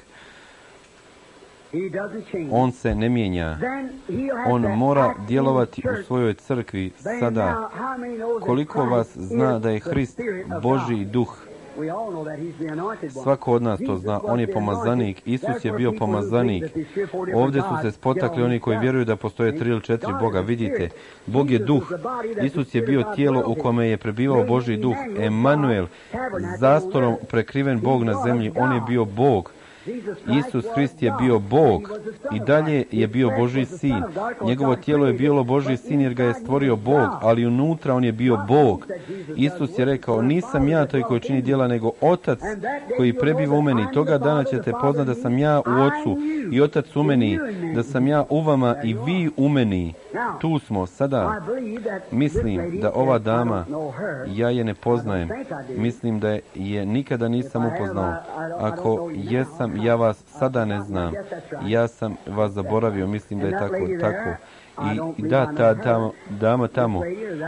S1: on se ne mijenja. On mora djelovati u svojoj crkvi sada. Koliko vas zna da je Hrist Božji duh? Svako od nas to zna. On je pomazanik. Isus je bio pomazanik. Ovdje su se spotakli oni koji vjeruju da postoje 3 ili 4 Boga. Vidite, Bog je duh. Isus je bio tijelo u kome je prebivao Božji duh. Emanuel, zastorom prekriven Bog na zemlji. On je bio Bog. Isus Hrist je bio Bog i dalje je bio Božji sin. Njegovo tijelo je bilo Božji sin jer ga je stvorio Bog, ali unutra on je bio Bog. Isus je rekao, nisam ja taj koji čini djela, nego Otac koji prebiva u meni. Toga dana ćete poznati da sam ja u Ocu i Otac u meni, da sam ja u vama i vi u meni. Tu smo sada. Mislim da ova dama, ja je ne poznajem. Mislim da je nikada nisam upoznao. Ako jesam, ja vas sada ne znam. Ja sam vas zaboravio, mislim da je tako. I da, ta dama tamo.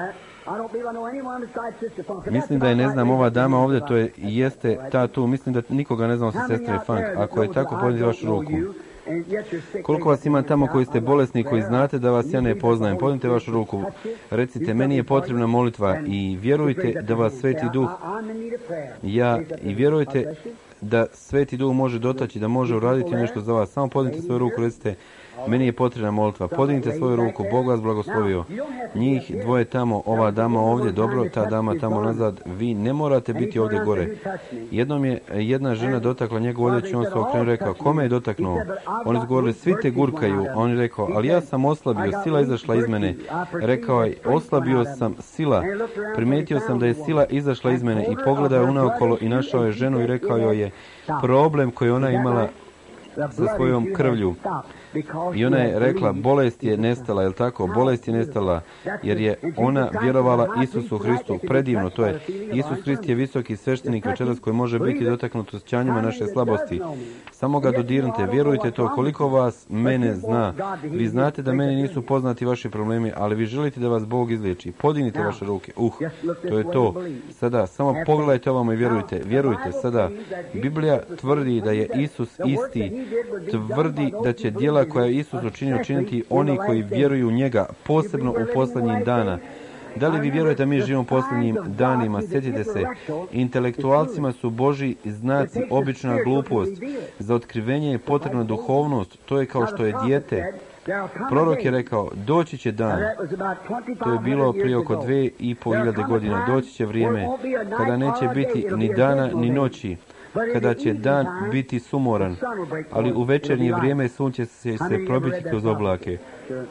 S1: Mislim da je ne znam, ova dama ovdje, to jeste ta tu. Mislim da nikoga ne znam sa sestre Funk. Ako je tako, podignite vašu ruku. Koliko vas ima tamo koji ste bolesni, koji znate da vas ja ne poznajem? Podignite vašu ruku. Recite, meni je potrebna molitva i vjerujte da vas Sveti Duh, i vjerujte da Sveti Duh može dotaći, da može uraditi nešto za vas. Samo podignite svoju ruku, recite, meni je potrebna molitva. Podignite svoju ruku, Bog vas blagoslovio. Njih dvoje tamo, ova dama ovdje, dobro, ta dama tamo nazad. Vi ne morate biti ovdje gore. Jednom je jedna žena dotakla njegovu odjeću, on se okrenuo i rekao, kome je dotaknuo? Oni su govorili, svi te gurkaju. On je rekao, ali ja sam oslabio, sila izašla iz mene. Rekao je, oslabio sam sila. Primijetio sam da je sila izašla iz mene i pogledao je unaokolo i našao je ženu i rekao joj je problem koji ona imala sa svojom krvlju. I ona je rekla, bolest je nestala, je li tako? Bolest je nestala, jer je ona vjerovala Isusu Hristu. Predivno, to je. Isus Hrist je visoki sveštenik večeras koji može biti dotaknut osjećanjima naše slabosti. Samo ga dodirnite, vjerujte to, koliko vas mene zna. Vi znate da meni nisu poznati vaši problemi, ali vi želite da vas Bog izliječi. Podignite vaše ruke. To je to. Sada, samo pogledajte ovamo i vjerujte. Vjerujte, sada. Biblija tvrdi da je Isus isti. Tvrdi da će djela koja je Isus učiniti oni koji vjeruju u njega, posebno u posljednjim dana. Da li vi vjerujete da mi živimo u posljednjim danima? Sjetite se, intelektualcima su Božji znaci obična glupost. Za otkrivenje je potrebna duhovnost, to je kao što je dijete. Prorok je rekao, doći će dan. To je bilo prije oko 2500 godina. Doći će vrijeme kada neće biti ni dana ni noći, kada će dan biti sumoran, ali u večernje vrijeme sunce će se probiti kroz oblake.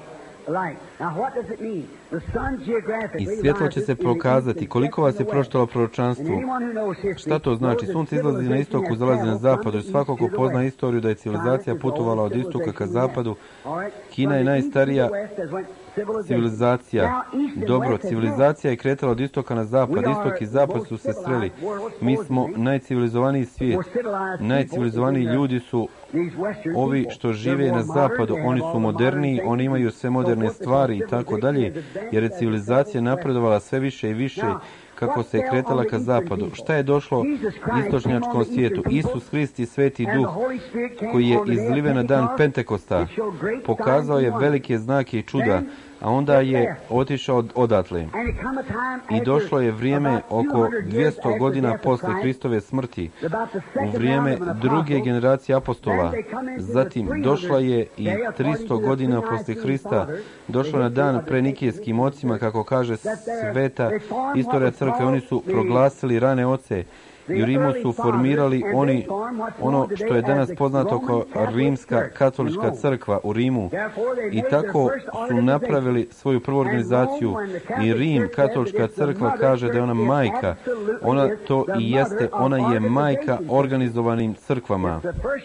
S1: I svjetlo će se pokazati. Koliko vas je pročitalo proročanstvo? Šta to znači? Sunce izlazi na istoku, zalazi na zapadu. I svako ko pozna istoriju da je civilizacija putovala od istoka ka zapadu, Kina je najstarija civilizacija. Dobro, civilizacija je kretala od istoka na zapad. Istok i zapad su se sreli. Mi smo najcivilizovaniji svijet. Najcivilizovaniji ljudi su ovi što žive na zapadu. Oni su moderniji, oni imaju sve moderne stvari i tako dalje, jer je civilizacija napredovala sve više i više kako se je kretala ka zapadu. Šta je došlo istočnjačkom svijetu? Isus Hrist i Sveti Duh, koji je izliven na dan Pentekosta, pokazao je velike znake i čuda, a onda je otišao odatle. I došlo je vrijeme oko 200 godina posle Hristove smrti, u vrijeme druge generacije apostola. Zatim došla je i 300 godina posle Hrista, došlo na dan pre nikejskim ocima, kako kaže sveta istorija crkve. Oni su proglasili rane oce i u Rimu su formirali ono što je danas poznato kao Rimska katolička crkva u Rimu. I tako su napravili svoju prvu organizaciju. I Rim, katolička crkva, kaže da je ona majka. Ona to i jeste. Ona je majka organizovanim crkvama.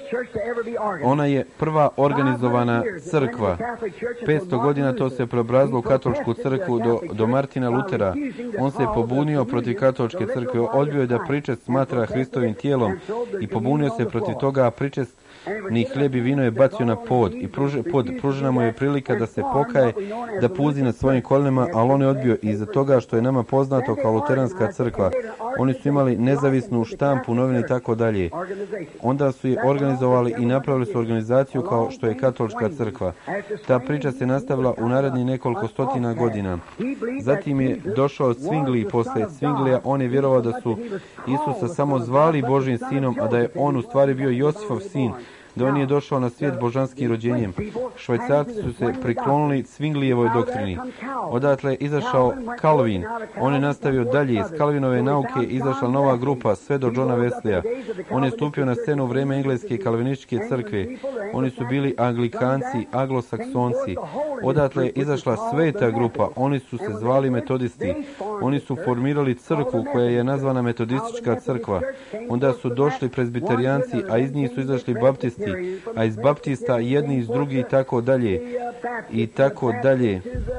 S1: Ona je prva organizovana crkva. 500 godina to se preobrazilo u katoličku crkvu do Martina Lutera. On se pobunio protiv katoličke crkve. Odbio je da pričest smatra Hristovim tijelom i pobunio se protiv toga, a pričestni hljeb i vino je bacio na pod i pružena mu je prilika da se pokaje, da puzi na svojim kolenima, ali on je odbio i iza toga što je nama poznato kao luteranska crkva. Oni su imali nezavisnu štampu, novine i tako dalje. Onda su je organizovali i napravili su organizaciju kao što je katolička crkva. Ta priča se nastavila u narednih nekoliko stotina godina. Zatim je došao Zwingli posle Zwinglija. On je vjerovao da su Isusa samo zvali Božjim sinom, a da je on u stvari bio Josifov sin, da on je došao na svijet božanskim rođenjem. Švajcarci su se priklonili Zwinglijevoj doktrini. Odatle je izašao Calvin. On je nastavio dalje. Iz Calvinove nauke je izašla nova grupa, sve do Johna Wesleya. On je stupio na scenu u vrijeme engleske kalvinističke crkve. Oni su bili anglikanci, anglosaksonci. Odatle je izašla sveta grupa. Oni su se zvali metodisti. Oni su formirali crkvu koja je nazvana metodistička crkva. Onda su došli prezbiterijanci, a iz njih su izašli baptisti, a iz baptista jedni iz drugih i tako dalje. I tako dalje.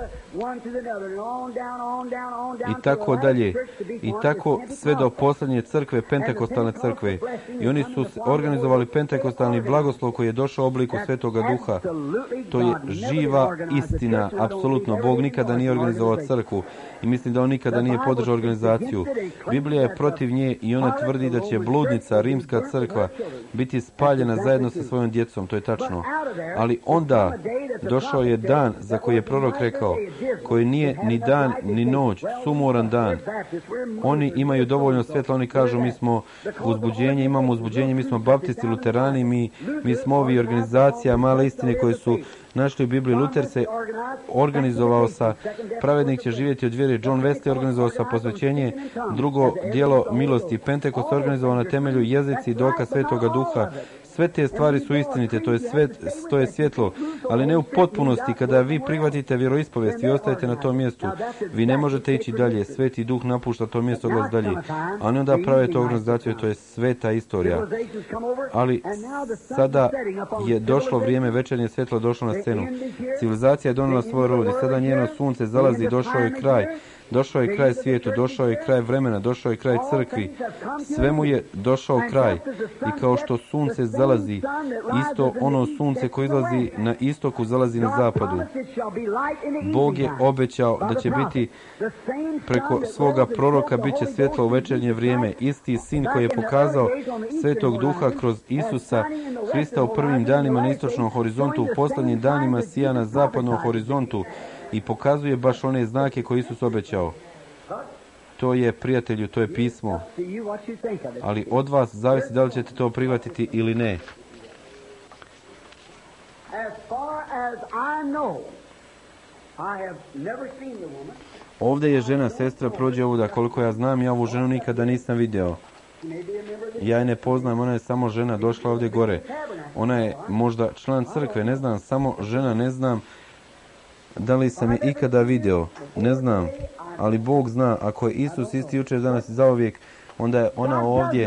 S1: I tako dalje. I tako sve do posljednje crkve, pentekostalne crkve. I oni su organizovali pentekostalni blagoslov koji je došao u obliku Svetoga Duha. To je živa istina, apsolutno. Bog nikada nije organizovao crkvu i mislim da on nikada nije podržao organizaciju. Biblija je protiv nje i ona tvrdi da će bludnica, rimska crkva, biti spaljena zajedno sa svojom djecom. To je tačno. Ali onda došao je dan za koji je prorok rekao, koji nije ni dan ni noć, sumoran dan. Oni imaju dovoljno svjetla, oni kažu mi smo uzbuđenje, imamo uzbuđenje, mi smo baptisti, luterani, mi smo ovi organizacija male istine koje su našli u Bibliji. Luter se organizovao sa pravednik će živjeti od vjere. John Wesley organizovao sa posvećenje. Drugo djelo milosti. Pentekost organizovao na temelju jezici i dokaz Svetoga Duha. Sve te stvari su istinite, to je svjetlo, ali ne u potpunosti. Kada vi prihvatite vjeroispovijest i ostajete na tom mjestu, vi ne možete ići dalje. Sveti Duh napušta to mjesto odlazi dalje. A oni onda prave to organizaciju, to je sveta istorija. Ali sada je došlo vrijeme, večernje svjetlo došlo na scenu. Civilizacija je donijela svoj rod i sada njeno sunce zalazi, došao je kraj. Došao je kraj svijetu, došao je kraj vremena, došao je kraj crkvi. Svemu je došao kraj. I kao što sunce zalazi, isto ono sunce koje izlazi na istoku zalazi na zapadu. Bog je obećao da će biti preko svoga proroka bit će svjetlo u večernje vrijeme. Isti sin koji je pokazao Svetog Duha kroz Isusa Hrista u prvim danima na istočnom horizontu, u posljednjim danima sija na zapadnom horizontu i pokazuje baš one znake koje Isus obećao. To je, prijatelju, to je pismo. Ali od vas zavisi da li ćete to prihvatiti ili ne. Ovdje je žena, sestra, prođe ovuda. Koliko ja znam, ja ovu ženu nikada nisam video. Ja je ne poznam, ona je samo žena, došla ovdje gore. Ona je možda član crkve, ne znam, samo žena, ne znam Da li sam je ikada video? Ne znam. Ali Bog zna, ako je Isus isti jučer, danas i zauvijek, onda je ona ovdje.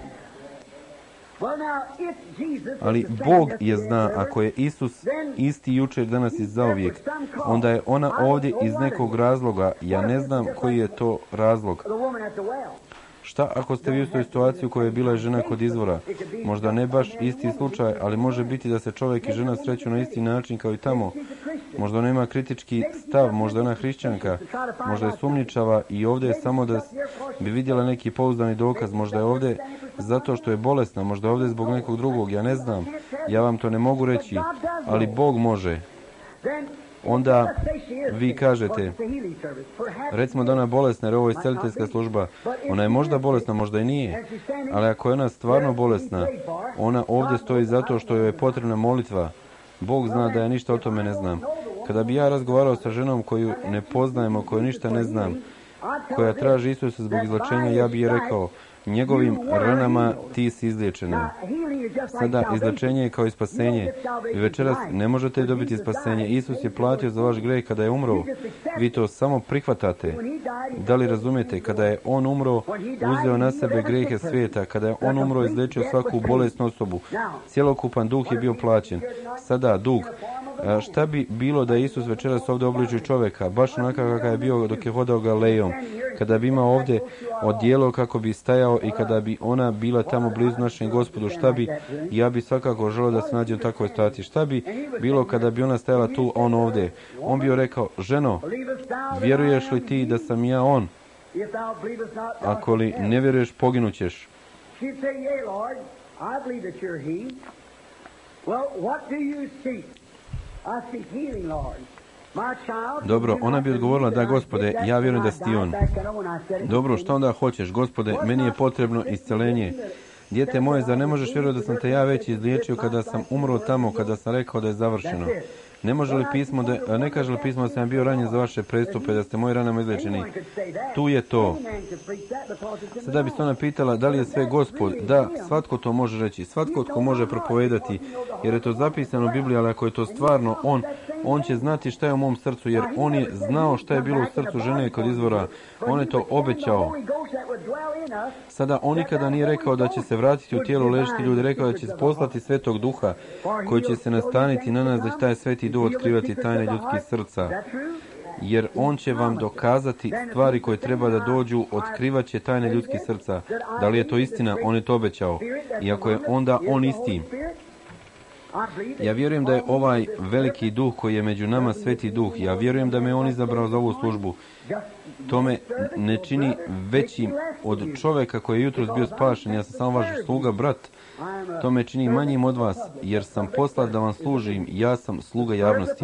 S1: Ali Bog je zna, ako je Isus isti jučer, danas i zauvijek, onda je ona ovdje iz nekog razloga. Ja ne znam koji je to razlog. Šta ako ste vi u toj situaciji u kojoj je bila žena kod izvora? Možda ne baš isti slučaj, ali može biti da se čovjek i žena sreću na isti način kao i tamo. Možda ona ima kritički stav, možda ona hrišćanka, možda je sumnjičava i ovdje je samo da bi vidjela neki pouzdani dokaz. Možda je ovdje zato što je bolesna, možda je ovdje zbog nekog drugog, ja ne znam. Ja vam to ne mogu reći, ali Bog može. Onda vi kažete, recimo da ona je bolesna jer ovo je isceliteljska služba. Ona je možda bolesna, možda i nije. Ali ako je ona stvarno bolesna, ona ovdje stoji zato što joj je potrebna molitva. Bog zna da ja ništa o tome ne znam. Kada bi ja razgovarao sa ženom koju ne poznajemo, koju ništa ne znam, koja traži Isusa zbog izlečenja, ja bi je rekao, njegovim ranama ti si izliječena. Sada izlečenje je kao i spasenje. Vi večeras ne možete dobiti spasenje. Isus je platio za vaš greh kada je umro. Vi to samo prihvatate. Da li razumijete? Kada je on umro, uzeo na sebe grehe svijeta. Kada je on umro, izliječio svaku bolesnu osobu. Cjelokupan duh je bio plaćen. Sada dug. Šta bi bilo da Isus večeras ovdje obliči čovjeka, baš onakav kakav je bio dok je hodao Galilejom, kada bi imao ovdje odijelo kako bi stajao i kada bi ona bila tamo blizu našem Gospodu, šta bi, ja bi svakako želio da se nađe u takvoj situaciji. Šta bi bilo kada bi ona stajala tu, on ovdje? On bi joj rekao, ženo, vjeruješ li ti da sam ja on? Ako li ne vjeruješ, poginućeš. Dobro, ona bi odgovorila, da Gospode, ja vjerujem da si ti on. Dobro, što onda hoćeš, Gospode, meni je potrebno isceljenje. Dijete moje, zar ne možeš vjerovati da sam te ja već izliječio kada sam umro tamo, kada sam rekao da je završeno? Ne kaže li pismo da sam bio ranjen za vaše prestupe, da ste moji ranama izliječeni? Tu je to. Sada bi se ona pitala da li je sve Gospod. Da, svatko to može reći, svatko tko može propovedati, jer je to zapisano u Bibliji, ali ako je to stvarno on će znati šta je u mom srcu, jer on je znao šta je bilo u srcu žene kod izvora. On je to obećao. Sada on nikada nije rekao da će se vratiti u tijelo ležiti ljudi, rekao da će poslati Svetog Duha koji će se nastaniti na nas, da će taj Sveti Duh otkrivati tajne ljudskih srca. Jer on će vam dokazati stvari koje treba da dođu, otkrivat će tajne ljudskih srca. Da li je to istina? On je to obećao. I ako je onda on isti. Ja vjerujem da je ovaj veliki duh koji je među nama Sveti Duh. Ja vjerujem da me on izabrao za ovu službu. To me ne čini većim od čovjeka koji je jutros bio spašen. Ja sam samo vaš sluga, brat. To me čini manjim od vas, jer sam poslat da vam služim. Ja sam sluga javnosti.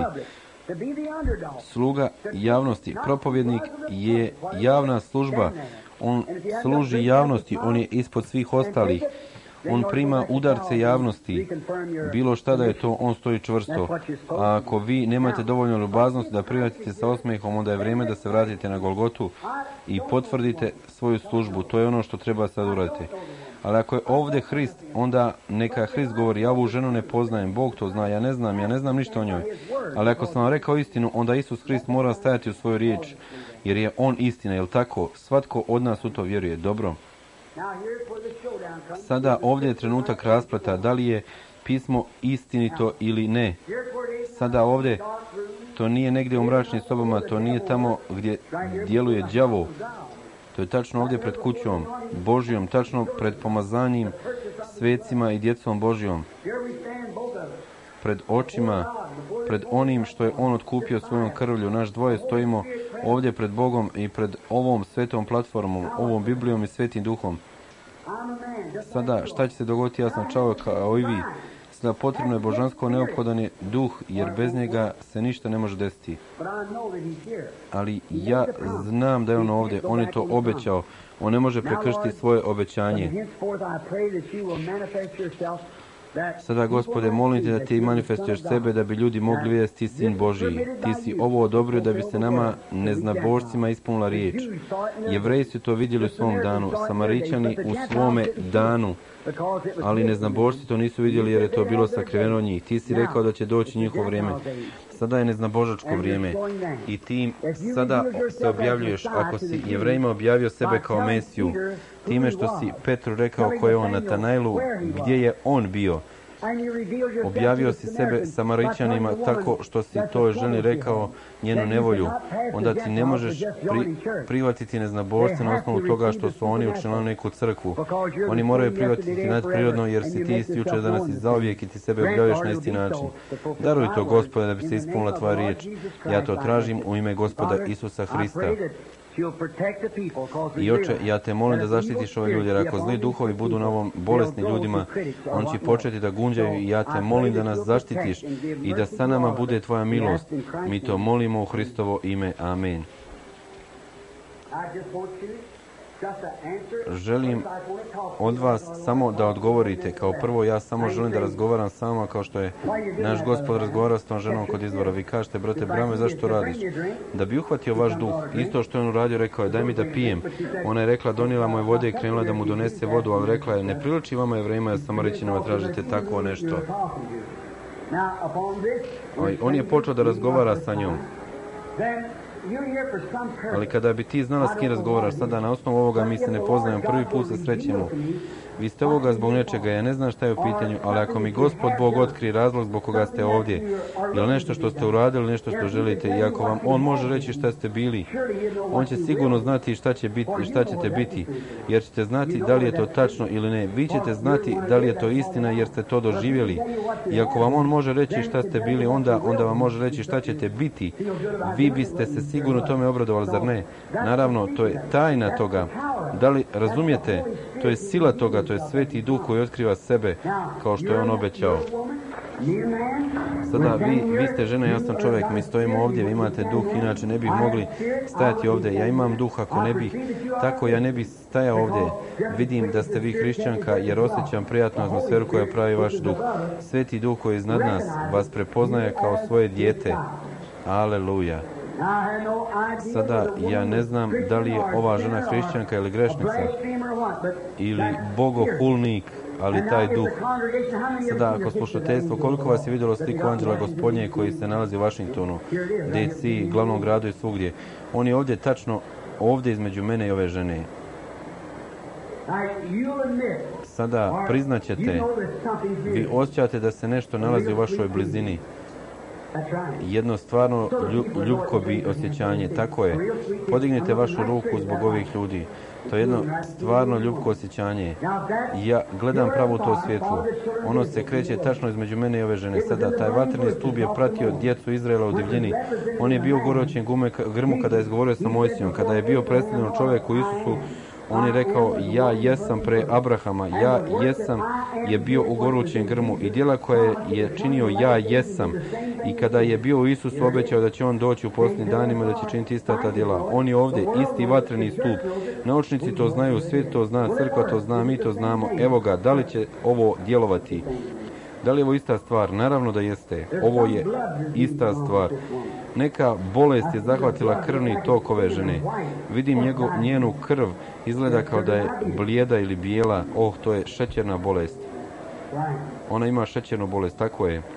S1: Sluga javnosti. Propovjednik je javna služba. On služi javnosti. On je ispod svih ostalih. On prima udarce javnosti. Bilo šta da je to, on stoji čvrsto. A ako vi nemate dovoljno ljubaznosti da prihvatite sa osmehom, onda je vrijeme da se vratite na Golgotu i potvrdite svoju službu. To je ono što treba sad uraditi. Ali ako je ovdje Hrist, onda neka Hrist govori, ja ovu ženu ne poznajem, Bog to zna, ja ne znam ništa o njoj. Ali ako sam vam rekao istinu, onda Isus Hrist mora stajati u svoju riječ, jer je on istina, jel tako? Svatko od nas u to vjeruje. Dobro. Sada ovdje je trenutak raspleta, da li je pismo istinito ili ne. Sada ovdje, to nije negdje u mračnim sobama, to nije tamo gdje djeluje đavo. To je tačno ovdje pred kućom Božjom, tačno pred pomazanim svecima i djecom Božjom. Pred očima, pred onim što je on otkupio svojom krvlju. Naš dvoje stojimo ovdje pred Bogom i pred ovom svetom platformom, ovom Biblijom i Svetim Duhom. Sada, šta će se dogoditi? Ja sam čovjek kao i vi. Sada potrebno je božansko, neophodan je duh, jer bez njega se ništa ne može desiti. Ali ja znam da je on ovdje, on je to obećao. On ne može prekršiti svoje obećanje. Sada, Gospode, molim te da ti manifestuješ sebe da bi ljudi mogli vidjeti ti sin Božiji. Ti si ovo odobrio da bi se nama neznabošcima ispunila riječ. Jevreji su to vidjeli u svom danu, Samarićani u svome danu, ali neznabošci to nisu vidjeli jer je to bilo sakriveno od njih. Ti si rekao da će doći njihovo vrijeme. Sada je neznabožačko vrijeme i ti sada se objavljuješ, ako si Jevrejima objavio sebe kao Mesiju, time što si Petru rekao ko je on, Natanailu, gdje je on bio. Objavio si sebe Samarićanima tako što si toj ženi rekao njenu nevolju. Onda ti ne možeš prihvatiti neznabožce na osnovu toga što su oni učinili neku crkvu. Oni moraju prihvatiti nadprirodno jer si ti isti jučer, danas i zauvijek i ti sebe objavljaš na isti način. Daruj to, Gospode, da bi se ispunila tvoja riječ. Ja to tražim u ime Gospoda Isusa Hrista. I Oče, ja te molim da zaštitiš ove ljude, jer ako zli duhovi budu na ovom bolesni ljudima, on će početi da gunđaju i ja te molim da nas zaštitiš i da sa nama bude tvoja milost. Mi to molimo u Hristovo ime. Amen. Želim od vas samo da odgovorite. Kao prvo, ja samo želim da razgovaram s vama kao što je naš Gospod razgovarao s tom ženom kod izvora. Vi kažete, brate Brame, zašto radiš? Da bi uhvatio vaš duh. Isto što je on uradio, rekao je, daj mi da pijem. Ona je rekla, donijela mu je vode i krenula da mu donese vodu, ali rekla je, ne priliči vama Jevrejima, ja Samarićanima tražite takvo nešto. On je počeo da razgovara sa njom. Ali kada bi ti znala s kim razgovaraš, sada na osnovu ovoga mi se ne poznajemo, prvi put se srećemo. Vi ste ovoga zbog nečega, ja ne znam šta je u pitanju, ali ako mi Gospod Bog otkrije razlog zbog koga ste ovdje, ili nešto što ste uradili, nešto što želite, i ako vam on može reći šta ste bili, on će sigurno znati šta će biti i šta ćete biti, jer ćete znati da li je to tačno ili ne. Vi ćete znati da li je to istina jer ste to doživjeli. I ako vam on može reći šta ste bili, onda vam može reći šta ćete biti. Vi biste se sigurno tome obradovali, zar ne? Naravno, to je tajna toga. Da li razumijete? To je sila toga, to je Sveti Duh koji otkriva sebe, kao što je on obećao. Sada vi ste žena, ja sam čovjek, mi stojimo ovdje, vi imate duh, inače ne bih mogli stajati ovdje. Ja imam duh, ako ne bih, tako ja ne bih stajao ovdje. Vidim da ste vi hrišćanka, jer osjećam prijatnu atmosferu koja pravi vaš duh. Sveti Duh koji je iznad nas vas prepoznaje kao svoje dijete. Aleluja. Sada ja ne znam da li je ova žena hrišćanka ili grešnica ili bogohulnik, ali taj duh. Sada ako slušateljstvo, koliko vas je vidjelo sliku anđela Gospodnje koji se nalazi u Washingtonu, DC, glavnom gradu i svugdje. On je ovdje, tačno ovdje između mene i ove žene. Sada priznaćete, vi osjećate da se nešto nalazi u vašoj blizini. Jedno stvarno ljubkobi osjećanje, tako je. Podignite vašu ruku zbog ovih ljudi. To je jedno stvarno ljubko osjećanje. Ja gledam pravo u to svjetlo. Ono se kreće tačno između mene i ove žene. Sada, taj vatreni stup je pratio djecu Izraela u divljini. On je bio u gorućem grmu kada je izgovorio sa Mojsijom. Kada je bio predstavljen čovjek u Isusu, on je rekao, ja jesam pre Abrahama, ja jesam je bio u gorućem grmu i djela koje je činio ja jesam. I kada je bio u Isusu, obećao da će on doći u posljednjim danima, da će činiti ista ta djela. On je ovdje, isti vatreni stup. Naučnici to znaju, svijet to zna, crkva to zna, mi to znamo. Evo ga, da li će ovo djelovati? Da li je ovo ista stvar? Naravno da jeste. Ovo je ista stvar. Neka bolest je zahvatila krvni tok ove žene. Vidim njenu krv, izgleda kao da je blijeda ili bijela. To je šećerna bolest. Ona ima šećernu bolest, tako je.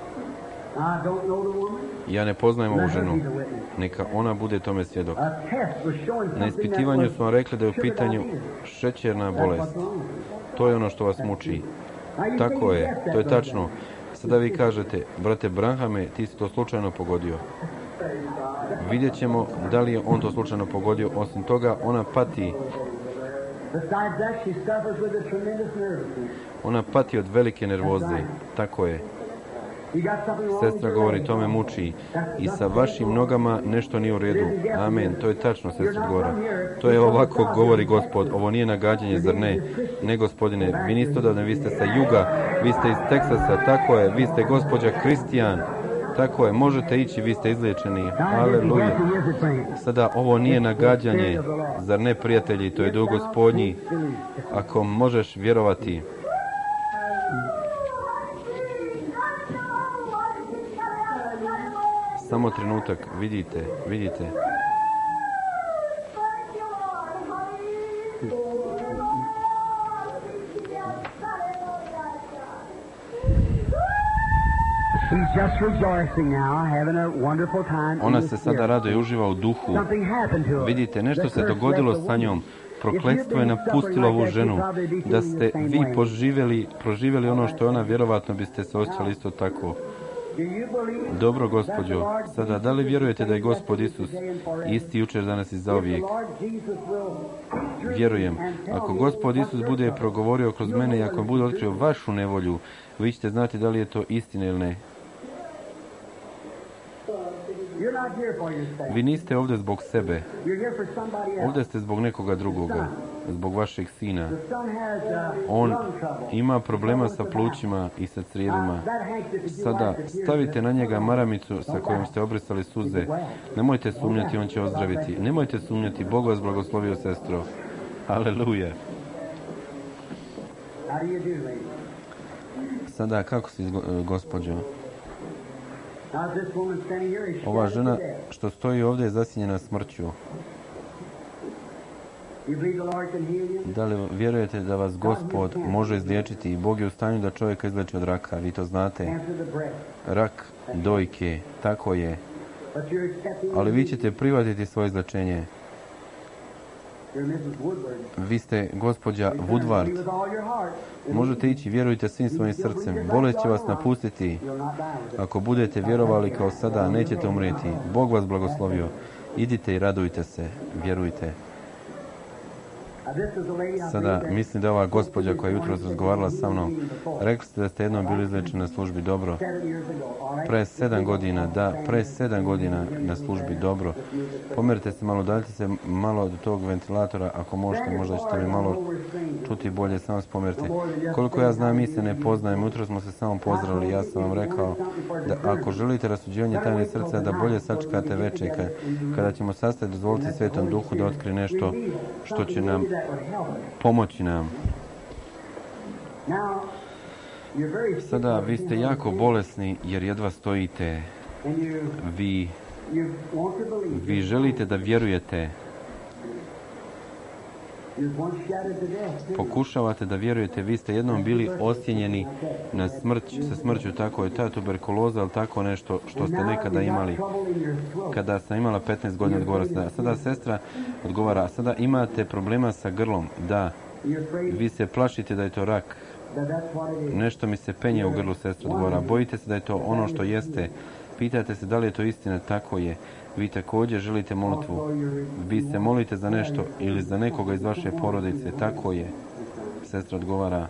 S1: Ja ne poznajem ovu ženu. Neka ona bude tome svjedok. Na ispitivanju smo rekli da je u pitanju šećerna bolest. To je ono što vas muči. Tako je, to je tačno. Sada vi kažete, brate Branhame, ti si to slučajno pogodio. Vidjet ćemo da li je on to slučajno pogodio. Osim toga, ona pati. Ona pati od velike nervoze. Tako je. Sestra govori, to me muči. I sa vašim nogama nešto nije u redu. Amen, to je tačno, sestra govora. To je ovako govori Gospod. Ovo nije nagađanje, zar ne? Ne, Gospodine, vi niste odavde, vi ste sa juga, vi ste iz Teksasa, tako je, vi ste gospođa Kristijan. Tako je, možete ići, vi ste izliječeni. Aleluja. Sada, ovo nije nagađanje, zar ne, prijatelji, to je duh Gospodnji. Ako možeš vjerovati. Samo trenutak, vidite. Ona se sada raduje i uživa u duhu. Vidite, nešto se dogodilo sa njom. Prokletstvo je napustilo ovu ženu. Da ste vi proživjeli ono što je ona, vjerovatno biste se osjećali isto tako. Dobro, gospođo, sada da li vjerujete da je Gospod Isus isti jučer, danas i zauvijek? Vjerujem. Ako Gospod Isus bude progovorio kroz mene i ako bude otkrio vašu nevolju, vi ćete znati da li je to istina ili ne. Vi niste ovdje zbog sebe. Ovdje ste zbog nekoga drugoga. Zbog vašeg sina. On ima problema sa plućima i sa crijevima. Sada stavite na njega maramicu sa kojom ste obrisali suze. Nemojte sumnjati, on će ozdraviti. Nemojte sumnjati, Bog vas blagoslovio, sestro. Aleluja. Sada, kako si, gospođo? Ova žena što stoji ovdje je zasjenjena smrću. Da li vjerujete da vas Gospod može izliječiti i Bog je u stanju da čovjeka izleči od raka? Vi to znate. Rak dojke, tako je. Ali vi ćete prihvatiti svoje izlečenje. Vi ste gospođa Woodward. Možete ići, vjerujte svim svojim srcem. Bolest će vas napustiti. Ako budete vjerovali kao sada, nećete umrijeti. Bog vas blagoslovio. Idite i radujte se. Vjerujte. Sada, mislim da je ova gospođa koja je jutros razgovarala sa mnom, rekli ste da ste jednom bili izlečeni na službi, dobro. Pre 7 godina, da, pre 7 godina na službi, dobro. Pomerite se malo, daljte se malo do tog ventilatora, ako možete, možda ćete mi malo čuti bolje, samo spomerite. Koliko ja znam, mi se ne poznajemo, jutro smo se samo pozdravili, ja sam vam rekao da ako želite rasuđivanje tajne srca, da bolje sačekate večer, kada ćemo sastaviti, dozvoliti Svetom Duhu da otkrije nešto što će nam pomoći nam. Sada vi ste jako bolesni jer jedva stojite. Vi želite da vjerujete. Pokušavate da vjerujete, vi ste jednom bili osjenjeni na sa smrću, tako je ta tuberkuloza, ali tako nešto što ste nekada imali. Kada sam imala 15 godina, odgovara sada. Sada sestra odgovara, sada imate problema sa grlom, da. Vi se plašite da je to rak. Nešto mi se penje u grlu, sestra odgovara. Bojite se da je to ono što jeste. Pitate se da li je to istina, tako je. Vi također želite molitvu. Vi se molite za nešto ili za nekoga iz vaše porodice, tako je. Sestra odgovara.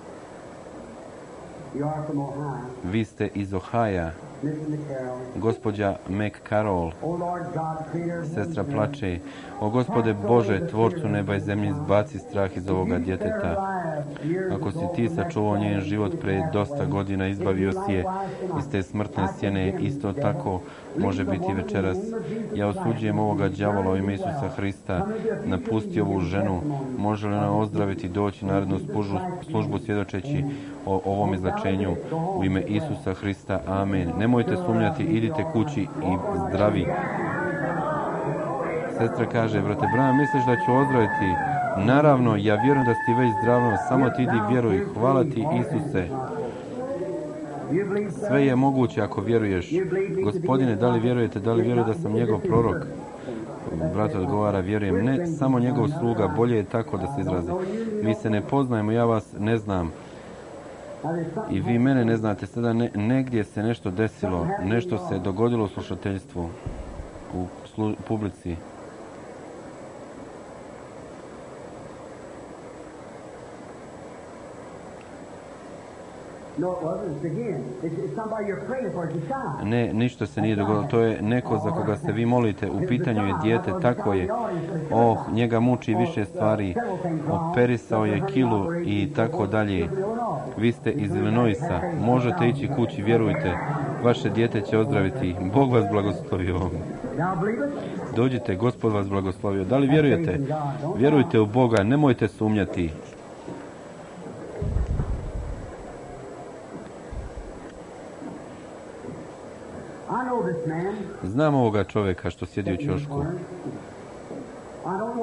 S1: Vi ste iz Ohaja. Gospođa McCarroll. Sestra plače. O Gospode Bože, tvorcu neba i zemlje, izbaci strah iz ovoga djeteta. Ako si ti sačuvao njen život pre dosta godina, izbavio si je iz te smrtne sjene, isto tako može biti večeras. Ja osuđujem ovoga đavola u ime Isusa Hrista. Napusti ovu ženu. Može li ona ozdraviti, doći narednu službu svjedočeći o ovom izlečenju u ime Isusa Hrista. Amen. Nemojte sumnjati, idite kući i zdravi. Sestra kaže, brate Branham, misliš da ću ozdraviti? Naravno, ja vjerujem da si već zdravno, samo ti idi vjeruj. Hvala ti, Isuse. Sve je moguće ako vjeruješ. Gospodine, da li vjerujete, da li vjerujete da sam njegov prorok? Brat odgovara, vjerujem. Ne, samo njegov sluga, bolje je tako da se izrazi. Mi se ne poznajemo, ja vas ne znam. I vi mene ne znate. Sada negdje se nešto desilo, nešto se dogodilo u slušateljstvu, u publici. Ne, ništa se nije dogodilo. To je neko za koga se vi molite. U pitanju je dijete, tako je. Njega muči više stvari. Operisao je kilu i tako dalje. Vi ste iz Illinoisa. Možete ići kući, vjerujte. Vaše dijete će ozdraviti. Bog vas blagoslovio. Dođite, Gospod vas blagoslovio. Da li vjerujete? Vjerujte u Boga, nemojte sumnjati. Znam ovoga čovjeka što sjedi u ćošku.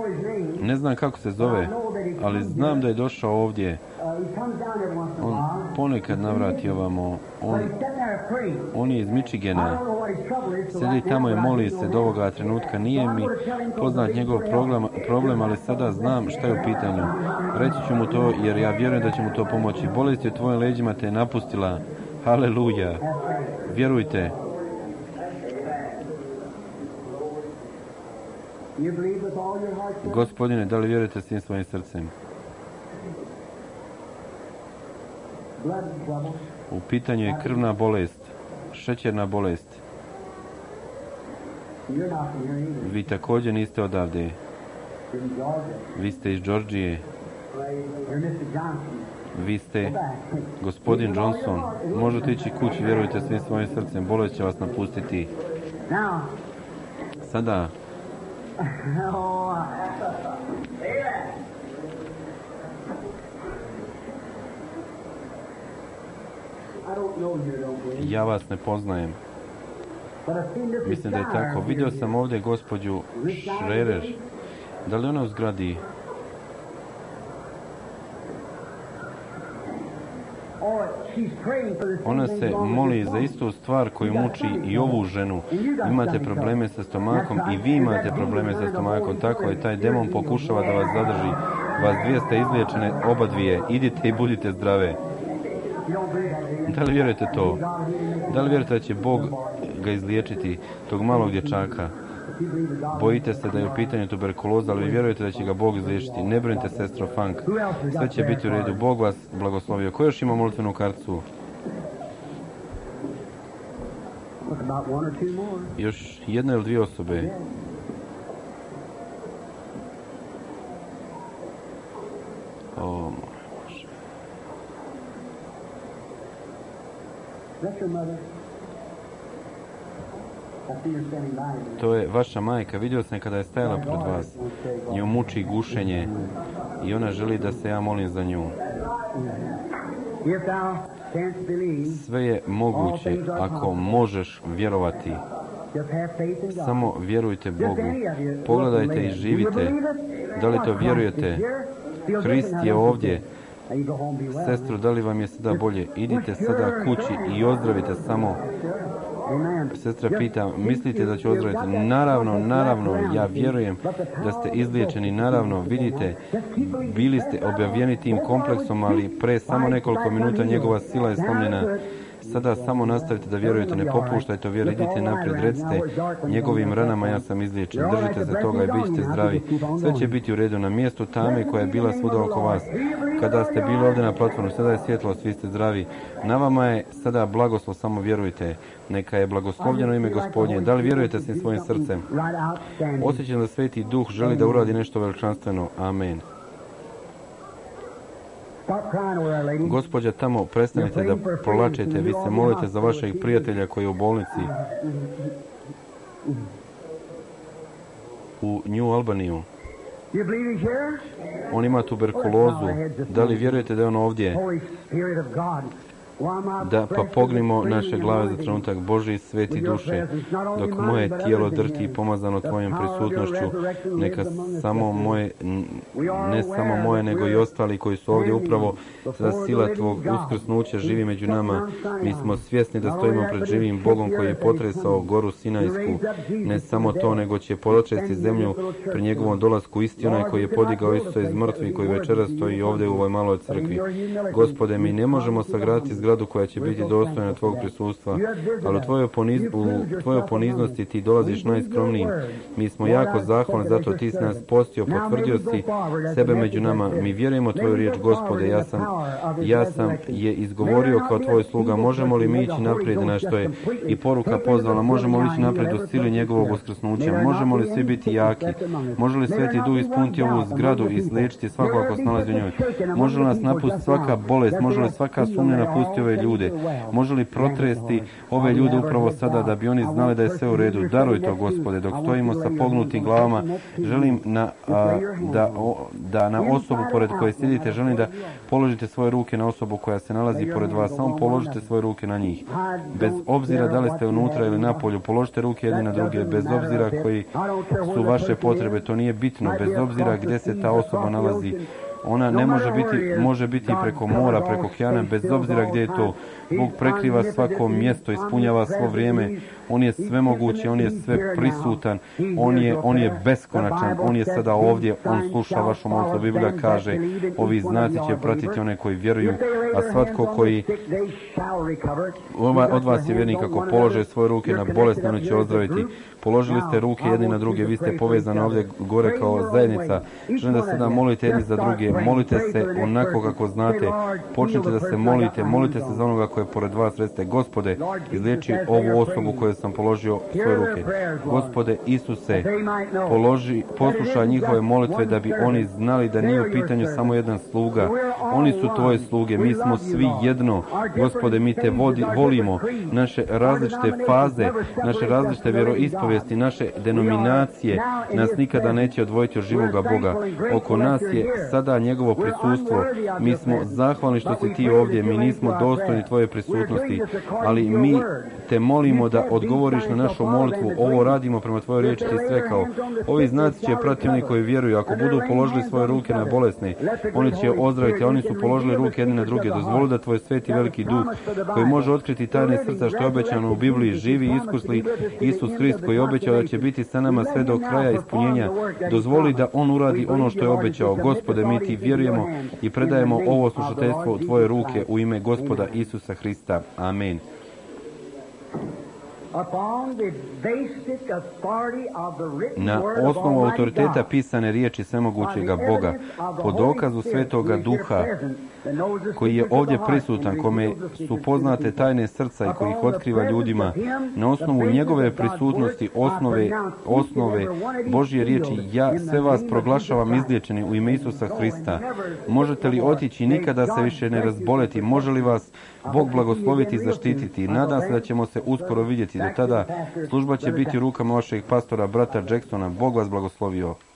S1: Ne znam kako se zove, ali znam da je došao ovdje. On ponekad navrati ovamo. On je iz Michigana. Sjedi tamo i moli se do ovoga trenutka. Nije mi poznat njegov problem, ali sada znam šta je u pitanju. Reći ću mu to jer ja vjerujem da će mu to pomoći. Bolest je u tvojim leđima te je napustila. Haleluja. Vjerujte. Gospodine, da li vjerujete svim svojim srcem? U pitanju je krvna bolest, šećerna bolest. Vi također niste odavde. Vi ste iz Georgije. Vi ste gospodin Johnson. Možete ići kući, vjerujte svim svojim srcem. Bolest će vas napustiti. Sada. Ja vas ne poznajem. Mislim da je tako. Vidio sam ovdje gospođu Schrerer. Da li ona u zgradi? Ona se moli za istu stvar koju muči i ovu ženu. Imate probleme sa stomakom i vi imate probleme sa stomakom. Tako je, taj demon pokušava da vas zadrži. Vas dvije ste izliječene, oba dvije. Idite i budite zdrave. Da li vjerujete to? Da li vjerujete da će Bog ga izliječiti, tog malog dječaka? Bojite se da je u pitanju tuberkuloza, ali vi vjerujete da će ga Bog izliječiti. Ne brinite, sestro Funk. Sve će biti u redu. Bog vas blagoslovio. Ko još ima molitvenu karticu? Još jedna ili dvije osobe. O, to je vaša majka. Vidio sam kada je stajala pred vas. Nju muči gušenje i ona želi da se ja molim za nju. Sve je moguće ako možeš vjerovati. Samo vjerujte Bogu. Pogledajte i živite. Da li to vjerujete? Krist je ovdje. Sestro, da li vam je sada bolje? Idite sada kući i ozdravite samo. Sestra pita, mislite da ću ozdraviti? Naravno, ja vjerujem da ste izliječeni. Naravno, vidite, bili ste objavljeni tim kompleksom, ali pre samo nekoliko minuta njegova sila je slomljena. Sada samo nastavite da vjerujete, ne popuštajte vjeru, idite naprijed, recite njegovim ranama ja sam izliječen, držite se toga i bit ćete zdravi. Sve će biti u redu. Na mjestu tame koja je bila svuda oko vas. Kada ste bili ovdje na platformu, sada je svjetlost, vi ste zdravi. Na vama je sada blagoslov, samo vjerujte. Neka je blagoslovljeno ime Gospodnje. Da li vjerujete svim svojim srcem? Osjećam da Sveti Duh želi da uradi nešto veličanstveno. Amen. Gospođa, tamo prestanite da plačete, vi se molite za vašeg prijatelja koji je u bolnici u New Albaniju. On ima tuberkulozu. Da li vjerujete da je on ovdje? Da pa pognimo naše glave za trenutak. Božji sveti duše, dok moje tijelo drhti pomazano tvojom prisutnošću, neka samo moje, ne samo moje, nego i ostali koji su ovdje upravo za sila tvog uskrsnuća živi među nama. Mi smo svjesni da stojimo pred živim Bogom koji je potresao goru Sinajsku. Ne samo to, nego će potresti zemlju pri njegovom dolasku, isti onaj koji je podigao Isusa iz mrtvih, koji večeras stoji ovdje u ovoj maloj crkvi. Gospode, mi ne možemo sagraditi zgradu koja će biti dostojna tvog prisustva, ali u tvojoj poniznosti ti dolaziš najskromnijim. Mi smo jako zahvalni, zato ti si nas postio, potvrdio si sebe među nama. Mi vjerujemo tvoju riječ, Gospode, ja sam je izgovorio kao tvoj sluga. Možemo li mi ići naprijed, na što je i poruka pozvala? Možemo li ići naprijed u sili njegovog uskrsnuća? Možemo li svi biti jaki? Može li Sveti Duh ispuniti ovu zgradu i izliječiti svakog ako se nalazi u njoj? Može li nas napustiti svaka bolest? Može li svaka sumnja napustiti ove ljude? Može li protresti ove ljude upravo sada da bi oni znali da je sve u redu? Daruj to, Gospode, dok stojimo sa pognutim glavama. Želim da na osobu pored koje sjedite, želim da položite svoje ruke na osobu koja se nalazi pored vas. Samo položite svoje ruke na njih. Bez obzira da li ste unutra ili napolju, položite ruke jedni na druge. Bez obzira koji su vaše potrebe, to nije bitno. Bez obzira gdje se ta osoba nalazi. Ona ne može biti preko mora, preko okeana, bez obzira gdje je to. Bog prekriva svako mjesto, ispunjava svo vrijeme. On je svemogući, on je sve prisutan, on je beskonačan, on je sada ovdje, on sluša vašu molitvu. Biblija kaže, ovi znaci će pratiti one koji vjeruju, a svatko koji od vas je vjernik, ako polože svoje ruke na bolesne, oni će ozdraviti. Položili ste ruke jedni na druge, vi ste povezani ovdje gore kao zajednica. Želim da sada molite jedni za druge, molite se onako kako znate, počnite da se molite se za onoga koje je pored vas, recite, Gospode, izliječi ovu osobu koju sam položio svoje ruke. Gospode Isuse, poslušaj njihove molitve da bi oni znali da nije u pitanju samo jedan sluga. Oni su tvoje sluge, mi smo svi jedno. Gospode, mi te volimo, naše različite faze, naše različite vjeroispovijesti, naše denominacije nas nikada neće odvojiti od živoga Boga. Oko nas je sada njegovo prisustvo. Mi smo zahvalni što si ti ovdje, mi nismo dostojni tvoje prisutnosti, ali mi te molimo da odgovoriš na našu molitvu. Ovo radimo prema tvojoj riječi, ti si rekao. Ovi znaci će pratiti oni koji vjeruju. Ako budu položili svoje ruke na bolesne, oni će ozdraviti, a oni su položili ruke jedni na druge. Dozvoli da tvoj sveti veliki duh, koji može otkriti tajne srca što je obećano u Bibliji, živi iskusli Isus Hrist, koji je obećao da će biti sa nama sve do kraja ispunjenja. Dozvoli da on uradi ono što je obećao. Gospode, mi ti vjerujemo i predajemo ovo slušateljstvo u tvoje ruke u ime Gospoda Isusa Hrista. Amen. Na osnovu autoriteta pisane riječi svemogućega Boga, po dokazu Svetoga Duha, koji je ovdje prisutan, kome su poznate tajne srca i koji ih otkriva ljudima, na osnovu njegove prisutnosti, osnove Božje riječi, ja sve vas proglašavam izliječeni u ime Isusa Hrista. Možete li otići i nikada se više ne razboleti? Može li vas Bog blagosloviti i zaštititi? Nadam se da ćemo se uskoro vidjeti. Do tada služba će biti u rukama vašeg pastora, brata Jacksona. Bog vas blagoslovio.